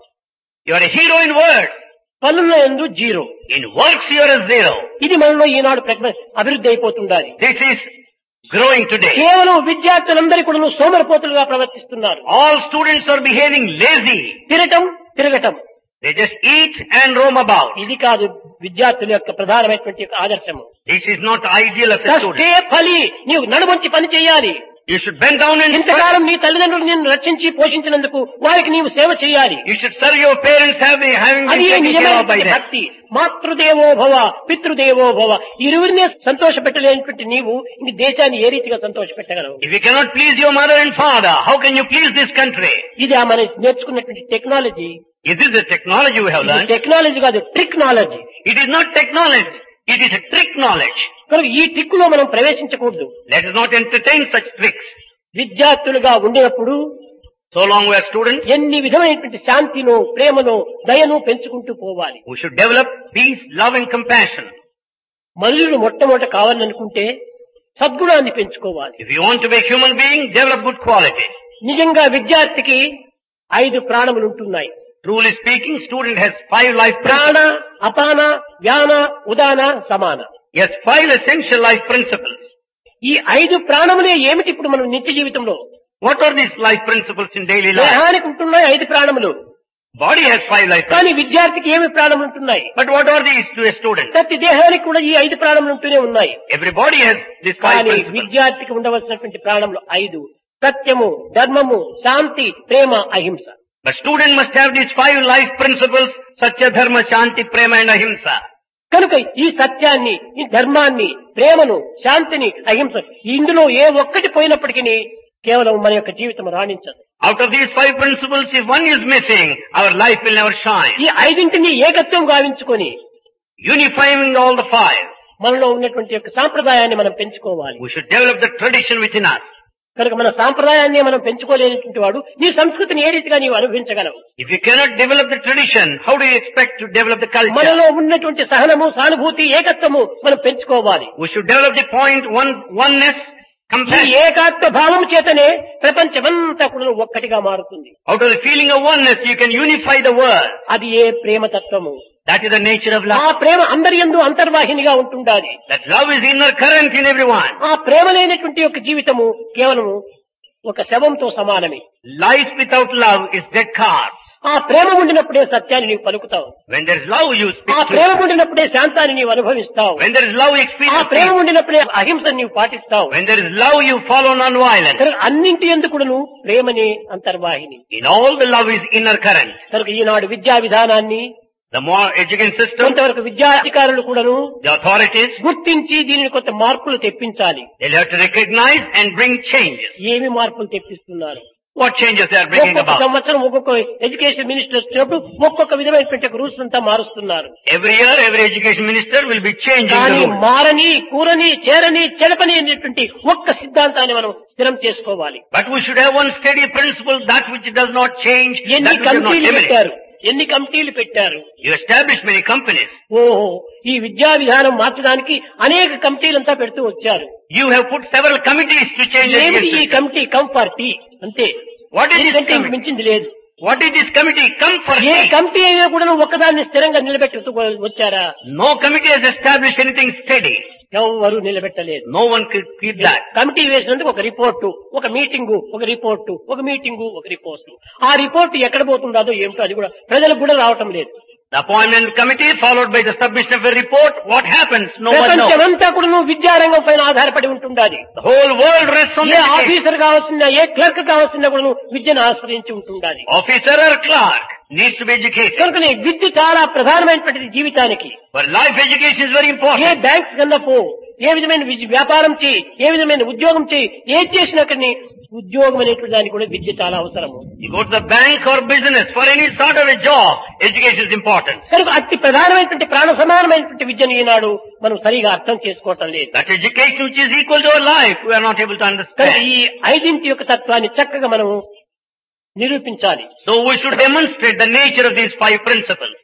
You are a hero in words. పనులందు zero. In works you are a zero. ఇది మనలో ఈనాడు ప్రజ్ఞ- అభివృద్ధి అయిపోతుండాలి. This is growing today. కేవలం విద్యార్థులందరూ కూడా సోమరిపోతులుగా ప్రవర్తిస్తున్నారు. All students are behaving lazy. తిరగటం తిరగటం They just eat and roam about. ఇది కాదు విద్యార్థుల యొక్క ప్రధానమైనటువంటి యొక్క ఆదర్శము. This is not ideal of a కష్టే student. ఫలి, నీవు నడుమంచి పని చేయాలి. You should bend down and serve. ఇంతకాలం నీ తల్లిదండ్రులు నిన్ను రక్షించి పోషించినందుకు వారికి నీవు సేవ చేయాలి. You should serve your parents having, having been అది taken care of by నిజమైనటువంటి them. భక్తి. మాతృదేవో భవ పితృదేవో భవ, ఇరువురినే సంతోష పెట్టలేనటువంటి నీవు ఇంక దేశాన్ని ఏ రీతిగా సంతోష పెట్టగలవు? If you cannot please your mother and father, how can you please this country? ఇది ఆ మనం నేర్చుకున్నటువంటి technology. Is this the technology you have learned? Technology కాదు, trick knowledge. It is not technology. It is a trick knowledge. కనుక ఈ trick లో మనం ప్రవేశించకూడదు. Let us not entertain such tricks. విద్యార్థులుగా ఉండినప్పుడు So long we are students, ఎన్ని విధమైనటువంటి శాంతిను, ప్రేమను, దయను పెంచుకుంటూ పోవాలి. we should develop peace, love and compassion. మనుషులు మొట్టమొదట కావాలనుకుంటే సద్గుణాన్ని పెంచుకోవాలి. If you want to be a human being, develop good qualities. నిజంగా విద్యార్థికి ఐదు ప్రాణములు ఉంటున్నాయి. Truly speaking, student has five life ప్రాణ, principles. అపాన, వ్యాన, ఉదాన, సమాన. Yes, five essential life principles. ఈ ఐదు ప్రాణములే ఏమిటి ఇప్పుడు మనం నిత్య జీవితంలో? What are these life principles in daily life? దేహానికి ఉంటున్నాయి ఐదు ప్రాణములు. Body has five life కానీ principles. విద్యార్థికి ఏమి ప్రాణములు ఉంటున్నాయి? But what are these to a student? ప్రతి దేహానికి కూడా ఈ ఐదు ప్రాణములు ఉంటూనే ఉన్నాయి. Everybody has these five కానీ principles. విద్యార్థికి ఉండవలసినటువంటి ప్రాణములు ఐదు: సత్యము, ధర్మము, శాంతి, ప్రేమ, అహింస. But student must have these five life principles: Satya, Dharma, Shanti, Prema and Ahimsa. కనుక ఈ సత్యాన్ని, ఈ ధర్మాన్ని, ప్రేమను, శాంతిని, అహింస ఇందులో ఏ ఒక్కటి పోయినప్పటికీ కేవలం మన యొక్క జీవితం రాణించదు. Out of these five principles, if one is missing, our life will never shine. ఈ ఐదింటిని ఏకత్వం గావించుకొని Unifying all the five, మనలో ఉన్నటువంటి యొక్క సాంప్రదాయాన్ని మనం పెంచుకోవాలి. we should develop the tradition within us. కనుక మన సాంప్రదాయాన్ని మనం పెంచుకోలేనటువంటి వాడు నీ సంస్కృతిని ఏ రీతిగా నీవు అనుభవించగలవు? If you cannot develop the tradition, how do you expect to develop the culture? మనలో ఉన్నటువంటి సహనము, సానుభూతి, ఏకత్వము మనం పెంచుకోవాలి. We should develop the point one, oneness, ఈ compassion. ఏకాత్మ భావం చేతనే ప్రపంచమంతా కూడా ఒక్కటిగా మారుతుంది. Out of the feeling of oneness, you can unify the world. అది ఏ ప్రేమతత్వము. That is the nature of ఆ love. ప్రేమ అందరి యందు అంతర్వాహినిగా ఉంటుండాలి. That love is inner current in everyone. ఆ ప్రేమ లేనటువంటి యొక్క జీవితము కేవలము ఒక శవంతో సమానమే. Life without love is dead cards. ఆ ప్రేమ ఉండినప్పుడే సత్యాన్ని నీవు పలుకుతావు. When there is love, you ఆ speak ప్రేమ truth. ఉండినప్పుడే శాంతాన్ని నీవు అనుభవిస్తావు. When there is love, you ఆ experience ప్రేమ peace. ఉండినప్పుడే అహింసను నీవు పాటిస్తావు. When there is love, you follow non-violence. కనుక అన్నింటి ఎందుకును ప్రేమనే అంతర్వాహిని. In all, the love is inner current. కనుక ఈనాడు విద్యా విధానాన్ని The more education system, కొంతవరకు విద్యా అధికారులు కూడాను the authorities, గుర్తించి దీనిని కొంత మార్పులు తెప్పించాలి. they'll have to recognize and bring changes. ఏమి మార్పులు తెప్పిస్తున్నారు? What changes they are bringing ఒక్కొక్క about? సంవత్సరం ఒక్కొక్క ఎడ్యుకేషన్ మినిస్టర్ వచ్చినప్పుడు ఒక్కొక్క విధమైనటువంటి రూల్స్ అంతా మారుస్తున్నారు. Every year, every education minister will be changing the కానీ rules. మారని, కూరని, చేరని, చెడపని అనేటువంటి ఒక్క సిద్ధాంతాన్ని మనం స్థిరం చేసుకోవాలి. But we should have one steady principle, that which does not change, ఎన్ని that which does not కమిటీలు diminish. పెట్టారు, ఎన్ని కమిటీలు పెట్టారు. You establish many companies. ఓహో, ఈ విద్యా విధానం మార్చడానికి అనేక కమిటీలంతా పెడుతూ వచ్చారు. You have put several committees to change the ఏమిటి ఈ education system. Committee? Come for tea అంతే. What is this ఎందుకంటే ఇంక committee? మించింది లేదు. What is this committee? Come for a tea. Committee అయినా కూడా ఒక్కదాన్ని స్థిరంగా నిలబెట్టుతూ వచ్చారా? No committee has established anything steady. ఎవరు నిలబెట్టలేదు. No one could keep that. Committee వేసినందుకు ఒక రిపోర్టు, ఒక మీటింగు, ఒక రిపోర్టు, ఒక మీటింగు, ఒక రిపోర్టు. ఆ రిపోర్టు ఎక్కడ పోతుందో ఏమిటో అది కూడా ప్రజలకు కూడా రావటం లేదు. The appointment committee followed by the submission of a report. What happens? No one knows. ప్రపంచమంతా కూడా నువ్వు విద్యారంగం పైన ఆధారపడి ఉంటుండాలి. The whole world rests on uh the education. Officer కావాల్సిన, ఏ క్లర్క్ కావాల్సిన కూడా నువ్వు విద్యను ఆశ్రయించి ఉంటుండాలి. Officer or clerk needs to be educated. కనుకనే విద్య చాలా ప్రధానమైనటువంటిది జీవితానికి. But life education is very uh important. Banks కన్నా పో, ఏ విధమైన విద్య- వ్యాపారం చేయి, ఏ విధమైన ఉద్యోగం చేయి, ఏం చేసినా కానీ ఉద్యోగం అనేటువంటి దానికి కూడా విద్య చాలా అవసరము. You go to the bank or business, for any sort of a job, education is important. కనుక అతి ప్రధానమైనటువంటి ప్రాణ సమానమైనటువంటి విద్యను ఈనాడు మనం సరిగా అర్థం చేసుకోవటం లేదు. That education which is equal to our life, we are not able to కనుక understand. ఈ ఐదింటి యొక్క తత్వాన్ని చక్కగా మనం నిరూపించాలి. So we should demonstrate the nature of these five principles.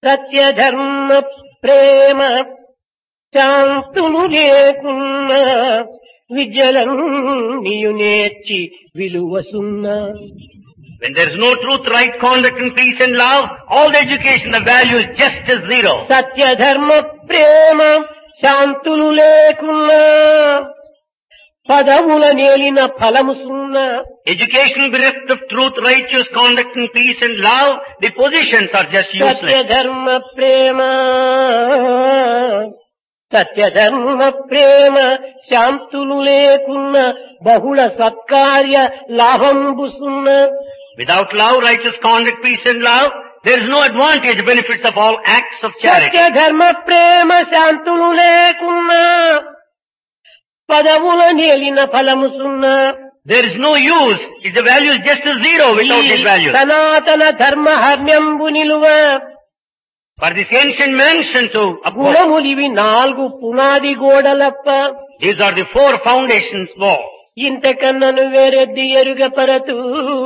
సత్యధర్మ ప్రేమ శాంతులు లేకున్నా విద్యలన్నీయు నేర్చి విలువసున్నా. When there is no truth, right conduct and peace and love, all the education, the value is just as zero. సత్యధర్మ ప్రేమ శాంతులు లేకున్నా పదవుల నేలిన ఫలము సున్నా. Education bereft of truth, righteous conduct and peace and love, the positions are just useless. సత్యధర్మ ప్రేమ సత్యధర్మ ప్రేమ శాంతులు లేకున్న బహుళ సత్కార్య లాభంబు సున్నా. Without love, righteous conduct, peace and love, there is no advantage, benefits of all acts of charity. సత్యధర్మ ప్రేమ శాంతులు లేకున్నా పదవుల నేలిన ఫలము సున్నా. There is no use. If the value is just as zero without this value. సనాతన ధర్మ హర్మ్యంబు నిలువ. For this ancient mansion to uphold, గుణములివి నాలుగు పునాది గోడలప్ప. these are the four foundations walls. ఇంతకన్నను వేరెద్ది ఎరుగపరతు.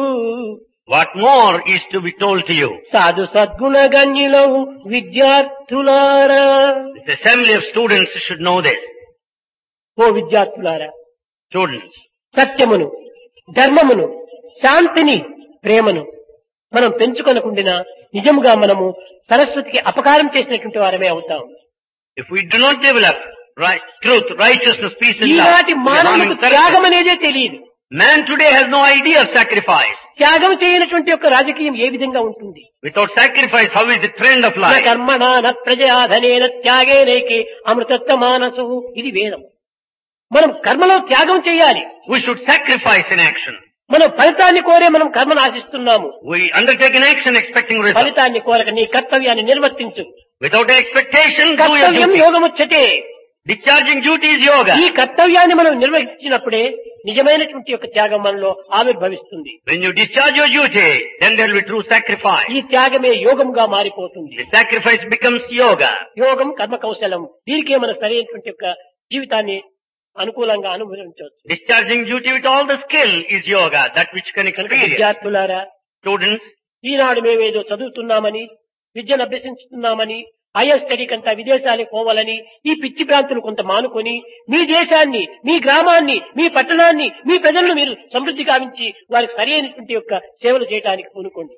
What more is to be told to you? సాధు సద్గుణ గణ్యులవు విద్యార్థులారా. This assembly of students should know this. ఓ విద్యార్థులారా, Students, సత్యమును, ధర్మమును, శాంతిని, ప్రేమను మనం పెంచుకొనకుండినా నిజముగా మనము సరస్వతికి అపకారం చేసినటువంటి వారమే అవుతాం. if we do not develop right, truth, righteousness, peace and love, ఈనాటి we are మానవులకు harming Saraswati. త్యాగం అనేదే తెలియదు. Man today has no idea of sacrifice. త్యాగం చేయనటువంటి యొక్క రాజకీయం ఏ విధంగా ఉంటుంది? Without sacrifice, how is the trend of న life? కర్మణ న ప్రజాధనేన త్యాగేనైకే అమృతత్వ మానసు. ఇది వేదం. మనం కర్మలో త్యాగం చేయాలి. We should sacrifice in action. మనం ఫలితాన్ని కోరే మనం కర్మను ఆశిస్తున్నాము. We undertake an action expecting result. ఫలితాన్ని కోరక నీ కర్తవ్యాన్ని నిర్వర్తించు. Without expectation, do your కర్తవ్యం duty. యోగముచ్చటే. Discharging duty is yoga. ఈ కర్తవ్యాన్ని మనం నిర్వహించినప్పుడే నిజమైనటువంటి యొక్క త్యాగం మనలో ఆవిర్భవిస్తుంది. When you discharge your duty, then there will be true sacrifice. ఈ త్యాగమే యోగముగా మారిపోతుంది. The sacrifice becomes yoga. యోగం కర్మ కౌశలం. దీనికే మన సరైనటువంటి యొక్క జీవితాన్ని అనుకూలంగా అనుభవించవచ్చు. Discharging duty with all the skill is yoga, that which can experience. విద్యార్థులారా, Students, ఈనాడు మేమేదో చదువుతున్నామని, విద్యను అభ్యసించుతున్నామని, హైయర్ స్టడీ కంతా విదేశాలకు పోవాలని ఈ పిచ్చి భ్రాంతులు కొంత మానుకొని మీ దేశాన్ని, మీ గ్రామాన్ని, మీ పట్టణాన్ని, మీ ప్రజలను మీరు సమృద్ధి గావించి వారికి సరైనటువంటి యొక్క సేవలు చేయడానికి పూనుకోండి.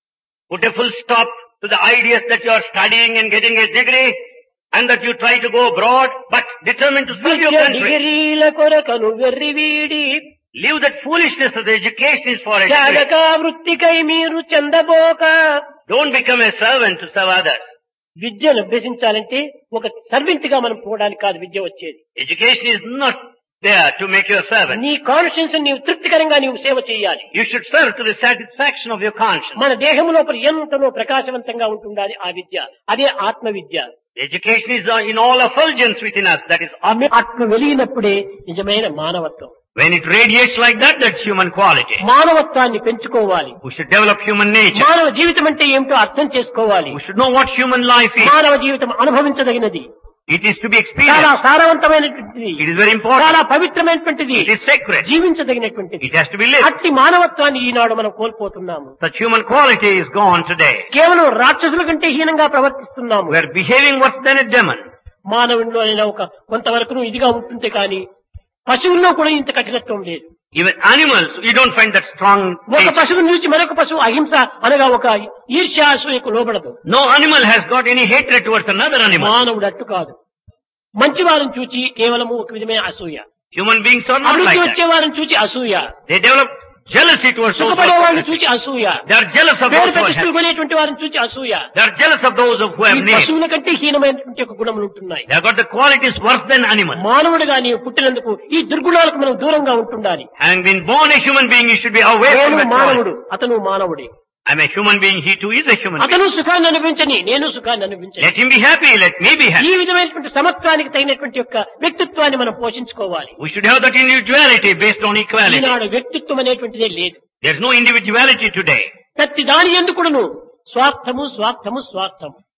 put a full stop to the ideas that you are studying and getting a degree and that you try to go abroad, but determined to serve your Vidya country. డిగ్రీల కొరకను వెర్రి వీడి Leave that foolishness of the education is for education. త్యాగక వృత్తికై మీరు చెందబోక. Don't become a servant to serve others. విద్యను అభ్యసించాలంటే ఒక servant గా మనం పోవడానికి కాదు విద్య వచ్చేది. Education is not there to make you a servant. నీ కాన్షియన్స్ నీవు తృప్తికరంగా నీవు సేవ చేయాలి. You should serve to the satisfaction of your conscience. మన దేహం లోపల ఎంతనో ప్రకాశవంతంగా ఉంటుండాలి ఆ విద్య. అదే ఆత్మ విద్య. The education is in all effulgence within us. That is, ఆమె అట్లు వెలిగినప్పుడే నిజమైన మానవత్వం. when it radiates like that, that's human quality. మానవత్వాన్ని పెంచుకోవాలి. We should develop human nature. మానవ జీవితం అంటే ఏమిటో అర్థం చేసుకోవాలి. We should know what human life is. మానవ జీవితం అనుభవించదగినది. It is to be చాలా experienced. సారవంతమైనటువంటిది. It is very చాలా important. పవిత్రమైనటువంటిది. It is sacred. జీవించదగినటువంటిది. It has to be lived. అట్టి మానవత్వాన్ని ఈనాడు మనం కోల్పోతున్నాము. Such human quality is gone today. కేవలం రాక్షసుల కంటే హీనంగా ప్రవర్తిస్తున్నాము. We are behaving worse than a demon. మానవునిలోనైనా ఒక కొంతవరకు ఇదిగా ఉంటుంది కానీ పశువుల్లో కూడా ఇంత కఠినత్వం లేదు. Even animals, you don't find that strong ఒక nature. పశువుని చూసి మరొక పశువు అహింస అనగా ఒక ఈర్ష్యాసూయకు లోబడదు. No animal has got any hatred towards another animal. మానవుడు అట్టు కాదు. మంచి వారిని చూచి కేవలము ఒక విధమైన అసూయ, Human beings are not అభివృద్ధి like వచ్చే that. వారిని చూచి అసూయ, They develop jealousy towards those who సుఖపడే are వారిని successful. చూచి అసూయ, They are jealous of పేరు those who are ప్రతిష్టలు happy. కొనేటువంటి వారిని చూచి అసూయ. They are jealous of those who ఈ have names. పశువుల కంటే హీనమైనటువంటి ఒక గుణములు ఉంటున్నాయి. They have got the qualities worse than animals. మానవుడిగా నీవు పుట్టినందుకు ఈ దుర్గుణాలకు మనం దూరంగా ఉంటుండాలి. Having been born a human being, you should be away from నేను that quality. మానవుడు, అతను మానవుడే. I'm a human being, he too is a human being. అతను సుఖాన్ని అనుభవించని, నేను సుఖాన్ని అనుభవించని. Let him be happy, let me be ఈ happy. విధమైనటువంటి సమత్వానికి తగినటువంటి యొక్క వ్యక్తిత్వాన్ని మనం పోషించుకోవాలి. We should have that individuality based on equality. ఈనాడు వ్యక్తిత్వం అనేటువంటిదే లేదు. There's no individuality today. ప్రతి దాని ఎందుకును స్వార్థము స్వార్థము స్వార్థము.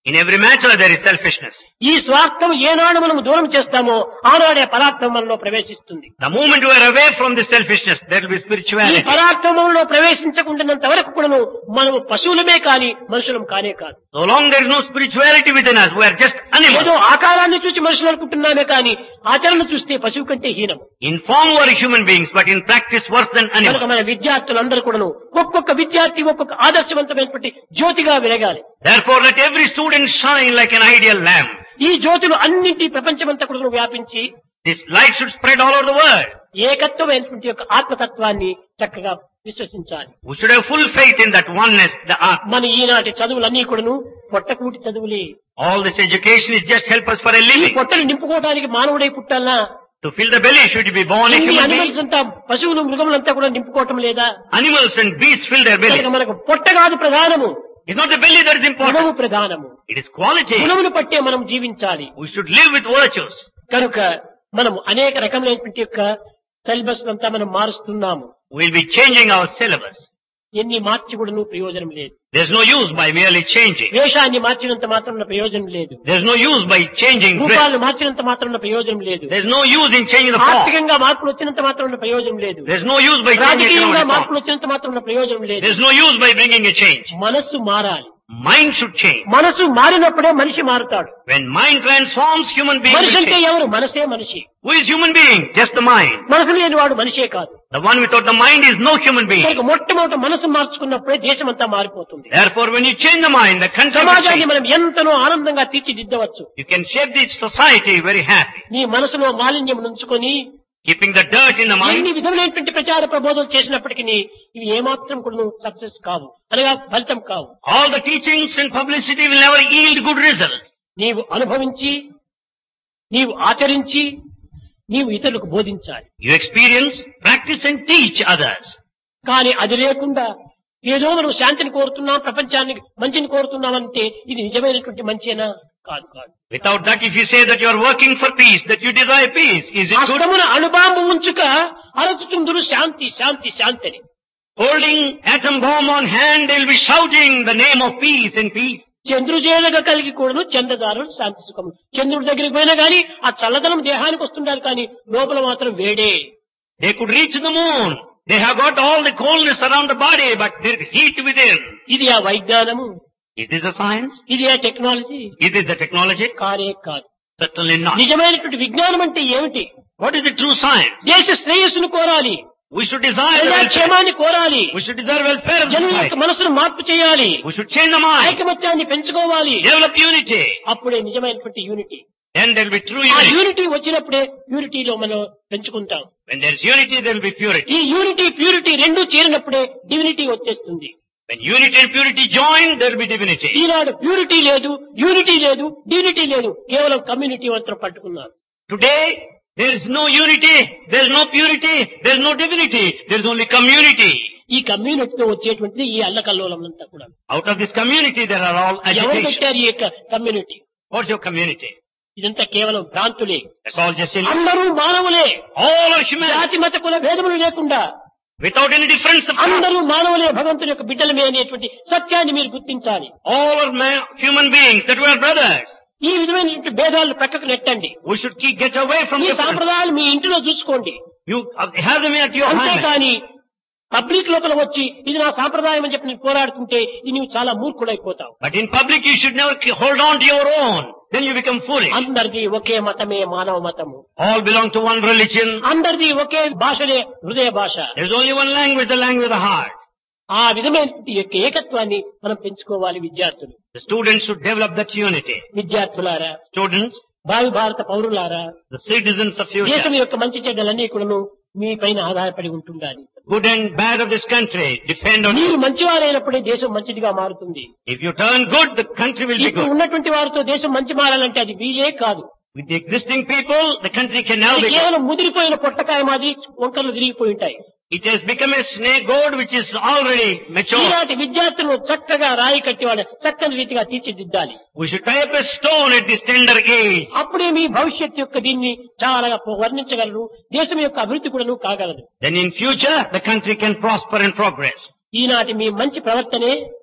In every matter there is selfishness. ఈ స్వార్థం ఏనాడు మనం దూరం చేస్తామో ఆనాడే పరార్థం మనలో ప్రవేశిస్తుంది. The moment you are away from this selfishness, there will be ఈ spirituality. పరార్థంలో ప్రవేశించకుండానంత వరకు కూడాను మనము పశువులమే కాని మనుషులం కానే కాదు. So long there is no spirituality within us, we are just animals. ఏదో ఆకారాన్ని చూసి మనుషులు అనుకుంటున్నామే కాని ఆచరణ చూస్తే పశువు కంటే హీనం. In form we are human beings, but in practice worse than కనుక animals. మన విద్యార్థులందరూ కూడాను ఒక్కొక్క విద్యార్థి ఒక్కొక్క ఆదర్శవంతమైనటువంటి జ్యోతిగా వెలగాలి. Therefore let every student shine like an ideal lamp. ఈ జ్యోతులు అన్నింటి ప్రపంచమంతా కూడా వ్యాపించి This light should spread all over the world. ఏకత్వమైనటువంటి యొక్క ఆత్మతత్వాన్ని చక్కగా విశ్వసించాలి. We should have full faith in that oneness, the Atma. మన ఈనాటి చదువులన్నీ కూడాను పొట్టకూటి చదువులే. All this education is just help us for a ఈ living. పొట్టలు నింపుకోవడానికి మానవుడై పుట్టాలనా? To fill the belly should be born a ఇన్ని human being. అనిమల్స్ అంతా పశువులు మృగములంతా కూడా నింపుకోవటం లేదా? Animals and beasts fill their belly. కనుక మనకు పొట్ట కాదు ప్రధానము, It's not the belly that is గుణము important. ప్రధానము. It is quality. గుణమును పట్టే మనం జీవించాలి. We should live with virtues. కనుక మనం అనేక రకములైనటువంటి యొక్క సిలబస్ అంతా మనం మారుస్తున్నాము. We'll be changing our syllabus. ఎన్ని మార్చి కూడాను ప్రయోజనం లేదు. There's no use by merely changing. వేషాన్ని మార్చినంత మాత్రం ప్రయోజనం లేదు. There's no use by changing dress. రూపాలను మార్చినంత మాత్రం ప్రయోజనం లేదు. There's no use in changing the form. ఆర్థికంగా మార్పులు వచ్చినంత మాత్రం ప్రయోజనం లేదు. There's no use by changing రాజకీయంగా economic form. మార్పులు వచ్చినంత మాత్రం ప్రయోజనం లేదు. There's no use by bringing a change. మనస్సు మారాలి. Mind should change. మనసు మారినప్పుడే మనిషి మారుతాడు. When mind transforms, human being మనిషి will అంటే change. ఎవరు? మనసే మనిషి. Who is human being? Just the mind. మనసు లేని వాడు మనిషే కాదు. The one without the mind is no human being. కనుక మొట్టమొదట మనసు మార్చుకున్నప్పుడే దేశం అంతా మారిపోతుంది. Therefore, when you change the mind, the country will సమాజాన్ని change. మనం ఎంతనో ఆనందంగా తీర్చిదిద్దవచ్చు. You can shape this society very happy. నీ మనసులో మాలిన్యం నుంచుకొని Keeping the dirt in the ఎన్ని mind. విధములైనటువంటి ప్రచార ప్రబోధనలు చేసినప్పటికీ ఇవి ఏమాత్రం కూడా సక్సెస్ కావు, అనగా ఫలితం కావు. All the teachings and publicity will never yield good results. నీవు అనుభవించి, నీవు ఆచరించి, నీవు ఇతరులకు బోధించాలి. You experience, practice and teach others. కానీ అది లేకుండా ఏదో మనం శాంతిని కోరుతున్నాం, ప్రపంచానికి మంచిని కోరుతున్నామంటే ఇది నిజమైనటువంటి మంచేనా? కాదు కాదు. Without that, if you say that you are working for peace, that you desire peace, is it good? అష్టమున అణుబాంబు ఉంచుక అరచుతుందురు శాంతి శాంతి శాంతి అని. Holding atom bomb on hand, they will be shouting the name of peace and peace. చంద్రుజేలగా కలిగి కూడాను చంద్రదారులు శాంతి సుఖము. చంద్రుడి దగ్గరికి పోయినా గానీ ఆ చల్లదనం దేహానికి వస్తుండాలి, కానీ లోపల మాత్రం వేడే. They could reach the moon. They have got all the coldness around the body, but there is heat within. ఇది ఆ వైజ్ఞానము, Is this a science? ఇది ఆ technology Is this the technology? కానే కాదు. Certainly not. నిజమైనటువంటి విజ్ఞానం అంటే ఏమిటి? What is the true science? దేశ శ్రేయస్సును కోరాలి, We should desire the welfare. ప్రజాక్షేమాన్ని కోరాలి, We should desire welfare of the జనుల యొక్క society. మనసును మార్పు చేయాలి, We should change the mind. ఐకమత్యాన్ని పెంచుకోవాలి. Develop unity. అప్పుడే నిజమైనటువంటి unity. Then there will be true uh unity. Unity వచ్చినప్పుడే యూనిటీలో మనం పెంచుకుంటాం. When there is unity, there will be purity. ఈ యూనిటీ ప్యూరిటీ రెండు చేరినప్పుడే డివినిటీ వచ్చేస్తుంది. When unity and purity join, there will be divinity. ఈనాడు ప్యూరిటీ లేదు, యూనిటీ లేదు, డివినిటీ లేదు, కేవలం కమ్యూనిటీ మాత్రం పట్టుకున్నారు. Today, there is no unity, there is no purity, there is no divinity, there is only community. ఈ కమ్యూనిటీతో వచ్చేటువంటిది ఈ అల్లకల్లోలం అంతా కూడా. Out of this community, there are all ఎవరు agitation. పెట్టారు ఈ యొక్క కమ్యూనిటీ? What's your community? ఇదంతా కేవలం భ్రాంతులే. That's all just illusion. అందరూ మానవులే, All are human. జాతి మత కుల భేదములు లేకుండా Without any difference of అందరూ మానవులే, భగవంతుని యొక్క బిడ్డలమే అనేటువంటి సత్యాన్ని మీరు గుర్తించాలి. all are ma- human beings, that we are brothers. ఈ విధమైనటువంటి భేదాలను పక్కకు నెట్టండి. We should keep, get away from ఈ difference. సాంప్రదాయాలు మీ ఇంటిలో చూసుకోండి. You uh, have them at your hand. అంతేకాని పబ్లిక్ లోపల వచ్చి ఇది నా సాంప్రదాయం అని చెప్పి నువ్వు పోరాడుతుంటే ఇది నువ్వు చాలా మూర్ఖుడైపోతావు. But in public, you should never ke- hold on to your own. Then you become foolish. అందరిది ఒకే మతమే మానవ మతము, All belong to one religion. అందరిది ఒకే భాషలే హృదయ భాష. There's only one language, the language of the heart. ఆ విధమైనటువంటి యొక్క ఏకత్వాన్ని మనం పెంచుకోవాలి విద్యార్థులు. The students should develop that unity. విద్యార్థులారా, Students, భావి భారత పౌరులారా, the citizens of దేశం future, యొక్క మంచి చెడ్డలన్నీ కూడాను మీ పైన ఆధారపడి ఉంటుండాలి. good and bad of this country, depend on మీరు you. మంచివారైనప్పుడే దేశం మంచిదిగా మారుతుంది. If you turn good, the country will be ఇప్పుడు good. ఉన్నటువంటి వారితో దేశం మంచి మారాలంటే అది వీలే కాదు. With the existing people, the country can never అది be good. కేవలం ముదిరిపోయిన పొట్టకాయ మాది వంకర్లు తిరిగిపోయి ఉంటాయి. It has become a snake gourd which is already mature. ఇలాంటి విద్యార్థులను చక్కగా రాయి కట్టి వాళ్ళ చక్కని రీతిగా తీర్చిదిద్దాలి. We should tie up a stone at this tender age. అప్పుడే మీ భవిష్యత్తు యొక్క దీన్ని చాలా వర్ణించగలరు, దేశం యొక్క అభివృద్ధి కూడాను కాగలదు. Then in future, the country can prosper and progress. ఈనాటి మీ మంచి ప్రవర్తనే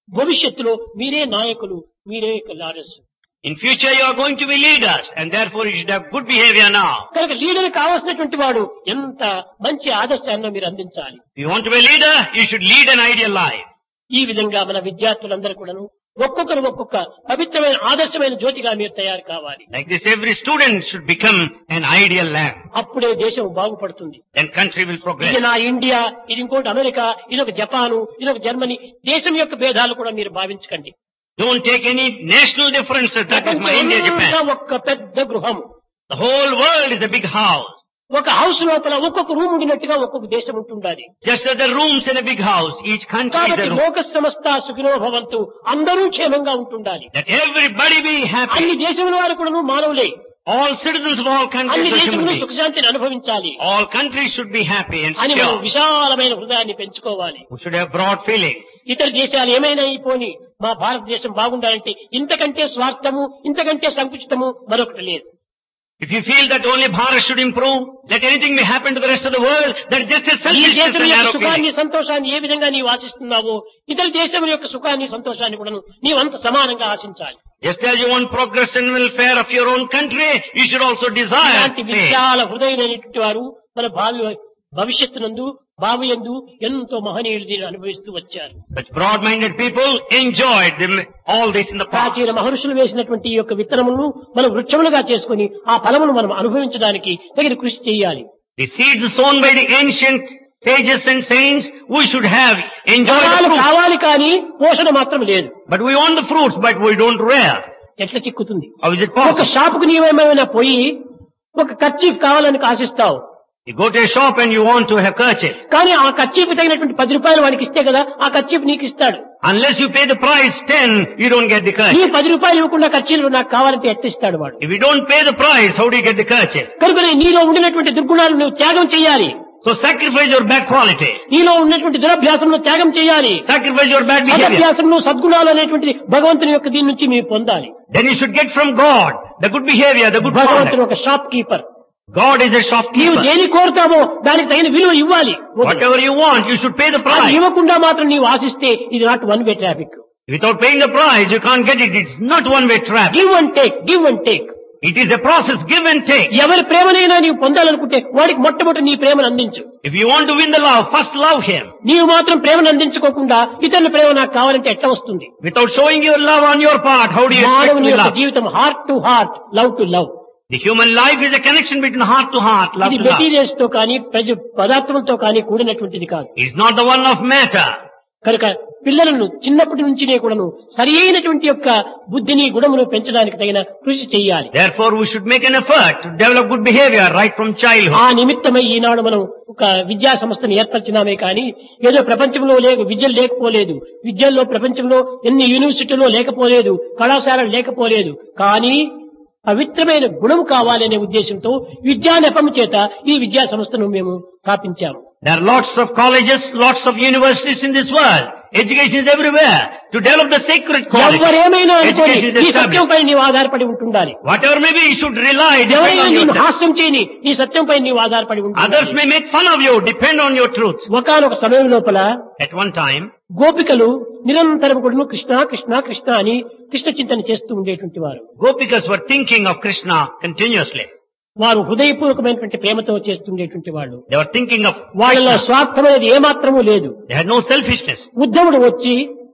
భవిష్యత్తులో మీరే నాయకులు, మీరే leaders. In future you are going to be leaders and therefore you should have good behavior now. కనుక లీడర్ కావాల్సినటువంటి వాడు ఎంత మంచి ఆదర్శాన్ని మీరు అందించాలి. If you want to be a leader, you should lead an ideal life. ఈ విధంగా మన విద్యార్థులందరూ కూడాను ఒక్కొక్కరు ఒక్కొక్క పవిత్రమైన ఆదర్శమైన జ్యోతిగా మీరు తయారు కావాలి. Like this, every student should become an ideal lamp. అప్పుడే దేశం బాగుపడుతుంది. Then country will progress. ఇది నా ఇండియా, ఇది ఇంకోటి అమెరికా, ఇది ఒక జపాను, ఇది ఒక జర్మనీ. దేశం యొక్క భేదాలు కూడా మీరు భావించకండి. Don't take any national differences. That is my India, Japan. ఒక్క పెద్ద గృహం. The whole world is a big house. ఒక హౌస్ లోపల ఒక్కొక్క రూమ్ ఉండినట్టుగా ఒక్కొక్క దేశం ఉంటుండాలి. Just as the rooms in a big house, each country is a కాబట్టి room. లోక సమస్త సుఖినో భవంతు, అందరూ క్షేమంగా ఉంటుండాలి. That everybody be happy. అన్ని దేశముల వారు కూడా మానవులే. All citizens of all అన్ని countries are దేశములు human beings. సుఖశాంతిని అనుభవించాలి All countries should be happy and అని మనం secure. విశాలమైన హృదయాన్ని పెంచుకోవాలి. We should have broad feelings. ఇతర దేశాలు ఏమైనా అయిపోని మా భారతదేశం బాగుండాలంటే ఇంతకంటే స్వార్థము, ఇంతకంటే సంకుచితము మరొకటి లేదు. If you feel that only Bharat should improve, let anything may happen to the rest of the world, that is just a ఈ selfishness దేశం and యొక్క narrow సుఖాన్ని feeling. సంతోషాన్ని ఏ విధంగా నీవు ఆశిస్తున్నావో ఇతర దేశం యొక్క సుఖాన్ని సంతోషాన్ని కూడా నీవంత సమానంగా ఆశించాలి. Just as you want progress and welfare of your own country, you should also desire. ఇలాంటి same. విశాల హృదయమైనటువంటి వారు మన భావి భవిష్యత్తునందు భావియందు ఎంతో మహనీయులు దీన్ని అనుభవిస్తూ వచ్చారు. Such broad-minded people enjoyed them, all this in the past. ప్రాచీన మహర్షులు వేసినటువంటి ఈ యొక్క విత్తనములను మనం వృక్షములుగా చేసుకుని ఆ ఫలమును మనం అనుభవించడానికి తగిన కృషి చేయాలి. The seeds sown by the ancient sages and saints, we should have enjoyed the ఫలాలు fruits. కావాలి కానీ పోషణ మాత్రం లేదు. But we want the fruits, but we don't rear. ఎట్లా చిక్కుతుంది? How is it ఒక possible? షాపుకు నీవేమైనా పోయి ఒక కర్చీఫ్ కావాలని ఆశిస్తావు. You go to a shop and you want to have kerchief. కానీ ఆ కర్చీఫ్ తగినటువంటి పది రూపాయలు వాడికి ఇస్తే కదా ఆ కర్చీఫ్ నీకు ఇస్తాడు. Unless you pay the price ten, you don't get the నీ kerchief. పది రూపాయలు ఇవ్వకుండా కర్చీలు నాకు కావాలంటే ఎత్తిస్తాడు వాడు. If you don't pay the price, how do you get the kerchief? కనుక నీలో ఉండినటువంటి దుర్గుణాలు నువ్వు త్యాగం చేయాలి. So sacrifice your bad quality. నీలో ఉన్నటువంటి దురభ్యాసంలో త్యాగం చేయాలి. Sacrifice your bad behavior. సదభ్యాసంలో సద్గుణాలు అనేటువంటి భగవంతుని యొక్క దీని నుంచి మీరు పొందాలి. Then you should get from God the good behavior, the good భగవంతుని conduct. ఒక shopkeeper. God is a నీవు shopkeeper. దేని కోరుతావో దానికి తగిన విలువ ఇవ్వాలి. Whatever you want, you should pay the అది price. ఇవ్వకుండా మాత్రం నీవు ఆశిస్తే ఇది not one way traffic. Without paying the price, you can't get it. It's not one-way traffic. Give and take, give and take. It is a process, give and take. ఎవరి ప్రేమనైనా నీవు పొందాలనుకుంటే వాడికి మొట్టమొదటి నీ ప్రేమను అందించు. If you want to win the love, first love him. నీవు మాత్రం ప్రేమను అందించుకోకుండా ఇతరుల ప్రేమ నాకు కావాలంటే ఎట్లా వస్తుంది? Without showing your love on your part, how do you expect మానవుని to యొక్క love? జీవితం heart to heart, love to love. The human life is a connection between heart to heart, love ఇది to love. మెటీరియల్స్ తో కానీ ప్రజ పదార్థములతో కానీ కూడినటువంటిది కాదు. It's not the one of matter. కనుక పిల్లలను చిన్నప్పటి నుంచినే కూడాను సరి అయినటువంటి యొక్క బుద్ధిని గుణమును పెంచడానికి తగిన కృషి చేయాలి. Therefore, we should make an effort to develop good behavior right from childhood. ఆ నిమిత్తమై ఈనాడు మనం ఒక విద్యా సంస్థను ఏర్పరిచినామే కానీ ఏదో ప్రపంచంలో లేక విద్యలు లేకపోలేదు, విద్యల్లో ప్రపంచంలో ఎన్ని యూనివర్సిటీలో లేకపోలేదు, కళాశాలలు లేకపోలేదు. కానీ పవిత్రమైన గుణం కావాలనే ఉద్దేశంతో విద్యా నెపము చేత ఈ విద్యా సంస్థను మేము స్థాపించాము. There are lots of colleges, lots of universities in this world. Education is everywhere. To develop the sacred qualities, ఎవరేమైనా అనుకోని education is ఈ established. సత్యంపై నీవు ఆధారపడి ఉంటుండాలి. Whatever may be, you should rely, depend ఎవరైనా on నేను yourself. హాస్యం చేయని ఈ సత్యంపై నీవు ఆధారపడి Others ఉంటుండాలి. may make fun of you, depend on your truth. ఒకానొక సమయం లోపల At one time, గోపికలు నిరంతరం కూడా కృష్ణ కృష్ణ కృష్ణ అని కృష్ణ చింతన చేస్తూ ఉండేటువంటి వారు. Gopikas were thinking of Krishna continuously. వారు హృదయపూర్వకమైనటువంటి ప్రేమతో చేస్తుండేటువంటి వాళ్ళు. They were thinking of వాళ్ళలో Krishna. స్వార్థం అనేది ఏమాత్రమూ లేదు. They had no selfishness. ఉద్ధవుడు వచ్చి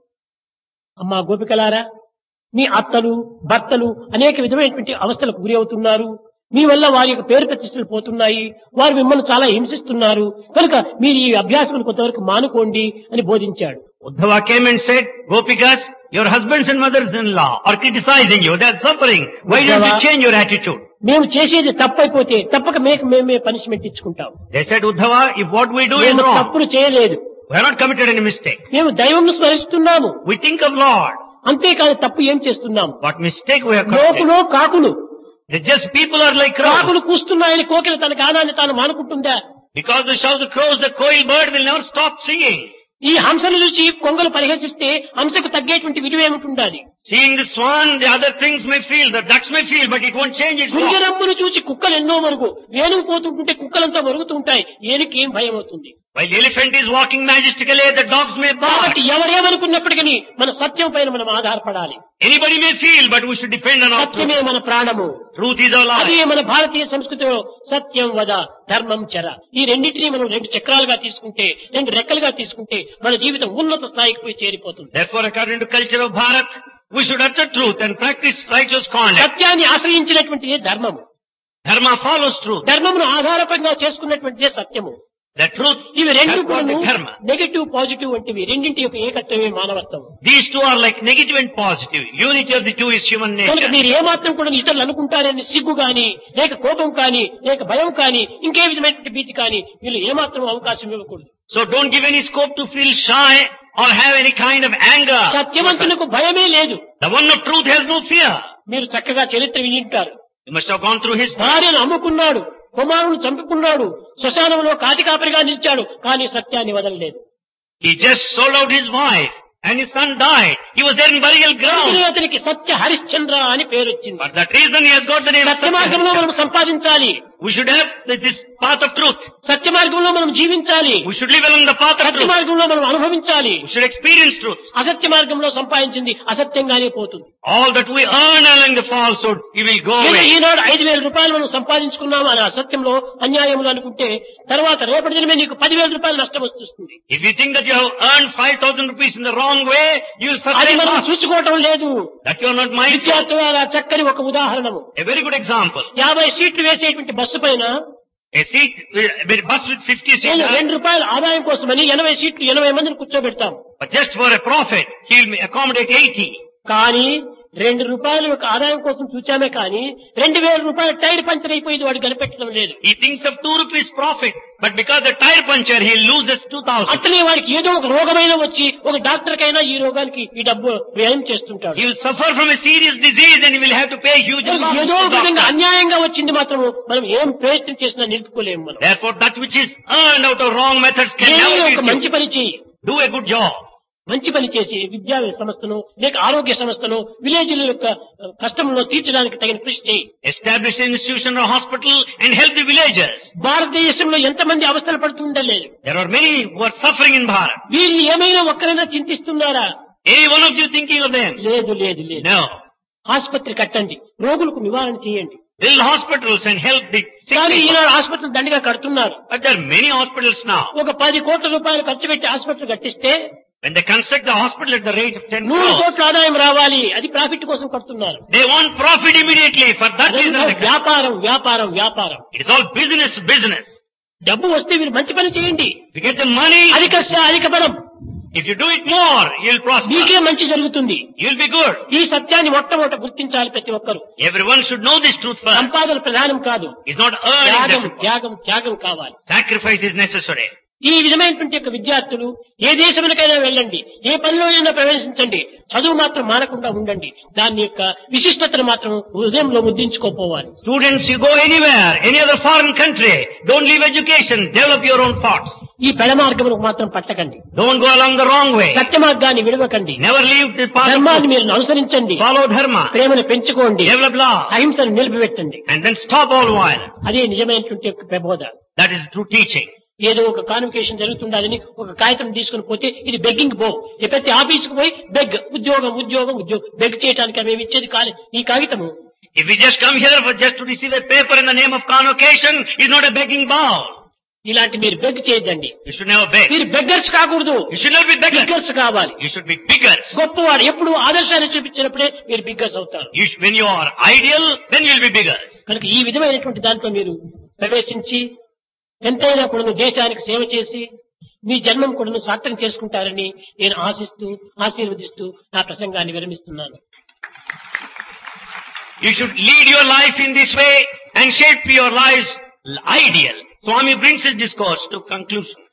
అమ్మా గోపికలారా, మీ అత్తలు భర్తలు అనేక విధమైనటువంటి అవస్థలకు గురి అవుతున్నారు, మీ వల్ల వారి యొక్క పేరు ప్రతిష్టలు పోతున్నాయి, వారు మిమ్మల్ని చాలా హింసిస్తున్నారు, కనుక మీరు ఈ అభ్యాసం కొంతవరకు మానుకోండి అని బోధించాడు. Uddhava came and said, Gopikas, your husbands and mothers-in-law are criticizing you. They are suffering. Why don't you change your attitude? మేము చేసేది తప్పైపోతే తప్పక మేము మేమే పనిష్మెంట్ ఇచ్చుకుంటాం. They said, Uddhava, if what we do is మేము wrong, తప్పులు చేయలేదు, we have not committed any mistake. మేము దైవంను స్మరిస్తున్నాము, We think of Lord. అంతేకాని తప్పు ఏం చేస్తున్నాము? What mistake we have committed? లోకులో కాకులు They're just people are like crows. కాకులు కూస్తున్నాయని కోకిల తన గానాన్ని తాను మానుకుంటుందా? Because the shout of the crows, the coil bird will never stop singing. ఈ హంసను చూసి కొంగలు పరిహసిస్తే హంసకు తగ్గేటువంటి విలువేమిటుండాలి? Seeing the swan, the other things may feel, the ducks may feel, but it won't change its song. గుంజరమ్మును చూసి కుక్కలు ఎన్నో మరుగు, ఏనుగు పోతుంటుంటే కుక్కలంతా మరుగుతూ ఉంటాయి, ఏనుగుకి ఏం భయం అవుతుంది? While the elephant is walking majestically, the dogs may bark. కాబట్టి ఎవరేమనుకున్నప్పటికీ మన సత్యం పైన మనం ఆధారపడాలి. Anybody may feel, but we should depend on our సత్యమే truth. మన ప్రాణము. Truth is our అదే life. మన భారతీయ సంస్కృతిలో సత్యం వద ధర్మం చర ఈ రెండింటినీ మనం రెండు చక్రాలుగా తీసుకుంటే, రెండు రెక్కలుగా తీసుకుంటే మన జీవితం ఉన్నత స్థాయికి పోయి చేరిపోతుంది. Therefore, according to culture of Bharat, we should utter truth and practice righteous conduct. సత్యాన్ని ఆశ్రయించినటువంటిదే ధర్మము. Dharma follows truth. ధర్మమును ఆధారపంగా చేసుకున్నటువంటిదే సత్యము. The truth ఇవి రెండు has got the కూడా dharma. నెగటివ్ పాజిటివ్ వంటివి రెండింటి యొక్క ఏకత్వమే మానవత్వం. These two are like negative and positive. Unity of the two is human కనుక nature. మీరు ఏమాత్రం కూడా ఇతరులు అనుకుంటారని సిగ్గు కానీ, లేక కోపం కానీ, లేక భయం కానీ, ఇంకే విధమైనటువంటి భీతి కానీ వీళ్ళు ఏమాత్రం అవకాశం ఇవ్వకూడదు. So don't give any scope to feel shy or have any kind of anger. సత్యవంతులకు భయమే లేదు. The one of truth has no fear. మీరు చక్కగా చరిత్ర వింటారు. You must have gone through his భార్యను అమ్ముకున్నాడు, కుమారుని చంపుకున్నాడు, శ్మశానంలో కాటికాపరిగా నిలిచాడు, కానీ సత్యాన్ని వదలలేదు. He just sold out his wife and his son died. He was there in burial అందుకే ground. అతనికి సత్య హరిశ్చంద్ర అని పేరు వచ్చింది. For that reason he has got the name of సత్య మార్గంలో Satya. మనం సంపాదించాలి. We should have this path of truth. సత్య మార్గంలో మనం జీవించాలి. We should live along the path of Satya truth. మార్గంలో మనం అనుభవించాలి. We should experience truth. అసత్య మార్గంలో సంపాదించింది అసత్యంగానే పోతుంది. All that we earn along the falsehood, it will go ఏదో away. ఈనాడు ఐదు వేల రూపాయలు మనం సంపాదించుకున్నాము అని అసత్యంలో అన్యాయములు అనుకుంటే తర్వాత రేపటి దినమే నీకు పదివేల రూపాయలు నష్టం వస్తుంది. If you think that you have earned five thousand rupees in the wrong way, you will అది sustain మనం loss. చూసుకోవటం లేదు. That you are not mindful. విద్యార్థుల చక్కని ఒక ఉదాహరణము. A very good example. యాభై సీట్లు వేసేటువంటి బస్సు పైన A seat, with a bus with fifty నేను seats, రెండు రూపాయల ఆదాయం కోసమని ఎనభై సీట్లు ఎనభై మందిని కూర్చోబెడతాం. but just for a profit, he will accommodate eighty. కానీ రెండు రూపాయల యొక్క ఆదాయం కోసం చూచామే కానీ రెండు వేల రూపాయల టైర్ పంచర్ అయిపోయింది, వాడు కనిపెట్టడం లేదు. He thinks of two rupees profit, but because the tire puncture, he loses two thousand. అట్లనే వాడికి ఏదో ఒక రోగమైన వచ్చి ఒక డాక్టర్ కైనా ఈ రోగానికి ఈ డబ్బు వ్యయం చేస్తుంటాడు. He will suffer from a serious disease and he will have to pay huge amounts ఏదో to ఒక విధంగా doctor. అన్యాయంగా వచ్చింది మాత్రము మనం ఏం ప్రయత్నం చేసినా నిలుపుకోలేము. మనం Therefore, that which is earned out of wrong methods can ఏదో never ఒక be మంచి పని చేయి, Do a good job. మంచి పని చేసి విద్యా సంస్థను లేక ఆరోగ్య సంస్థను విలేజ్ల యొక్క కష్టంలో తీర్చడానికి తగిన కృషి చేయి. Establish an institution or hospital and help the villagers. భారతదేశంలో ఎంతమంది అవస్థలు పడుతుండలేదు. There are many who are suffering in Bharat. వీళ్ళు ఏమైనా ఒక్కరైనా చింతిస్తున్నారా? Any one of you thinking of them? లేదు లేదు లేదు. No. ఆసుపత్రి కట్టండి, రోగులకు నివారణ చేయండి. Build hospitals and help the sick కానీ people. ఈనాడు ఆసుపత్రులు దండిగా కడుతున్నారు. But there are many hospitals now. ఒక పది కోట్ల రూపాయలు ఖర్చు పెట్టి ఆసుపత్రి కట్టిస్తే When they construct the hospital at the rate of ten నూరు crores, కోట్ల ఆదాయం రావాలి, అది ప్రాఫిట్ కోసం కడుతున్నారు. they want profit immediately. For that reason, అదంతా they construct. వ్యాపారం వ్యాపారం వ్యాపారం. It is all business, business. డబ్బు వస్తే మీరు మంచి పని చేయండి. If you get the money, అధిక శ్ర- అధిక బలం, if you do it more, you'll prosper. మీకే మంచి జరుగుతుంది. You'll be good. ఈ సత్యాన్ని మొట్టమొదట గుర్తించాలి ప్రతి ఒక్కరు. Everyone should know this truth first. సంపాదన ప్రధానం కాదు, It's not earning. త్యాగం that's- త్యాగం త్యాగం కావాలి. Sacrifice is necessary. ఈ విధమైనటువంటి యొక్క విద్యార్థులు ఏ దేశములకైనా వెళ్ళండి, ఏ పనిలోనైనా ప్రవేశించండి, చదువు మాత్రం మానకుండా ఉండండి. దాని యొక్క విశిష్టతను మాత్రం హృదయంలో ముద్రించుకోపోవాలి. Students, you go anywhere, any other foreign country, don't leave education, develop your own thoughts. ఈ పెడ మార్గములకు మాత్రం పట్టకండి, Don't go along the wrong way. సత్య మార్గాన్ని విడవకండి, Never leave the path of ధర్మాన్ని truth. మీరు అనుసరించండి, Follow dharma, ప్రేమను పెంచుకోండి, develop love, అహింసను నిలిపిపెట్టండి. and then stop all violence. అదే నిజమైనటువంటి యొక్క ప్రబోధ. That is true teaching. ఏదో ఒక కాన్వకేషన్ జరుగుతుండాలని ఒక కాగితం తీసుకుని పోతే ఇది బెగ్గింగ్ బో, ఈ ప్రతి ఆఫీసుకు పోయి బెగ్, ఉద్యోగం ఉద్యోగం ఉద్యోగం బెగ్ చేయడానికి అవి ఇచ్చేది కాదు ఈ కాగితము. If we just come here for just to receive a paper in the name of convocation, is not a begging bowl. ఇలాంటి మీరు బెగ్ చేయొద్దండి. You should never beg. మీరు బెగ్గర్స్ కాకూడదు, You should not be beggars. Biggers కావాలి. You should be biggers. గొప్పవాడు ఎప్పుడు ఆదర్శాన్ని చూపించినప్పుడే మీరు బిగ్గర్స్ అవుతారు. You sh- when you are ideal, then you will be biggers. కనుక ఈ విధమైనటువంటి దాంట్లో మీరు ప్రవేశించి ఎంతైనా కూడా దేశానికి సేవ చేసి మీ జన్మం కూడా సార్థకం చేసుకుంటారని నేను ఆశిస్తూ ఆశీర్వదిస్తూ నా ప్రసంగాన్ని విరమిస్తున్నాను. You should lead your life in this way and shape your lives ideal. Swami brings his discourse to conclusion.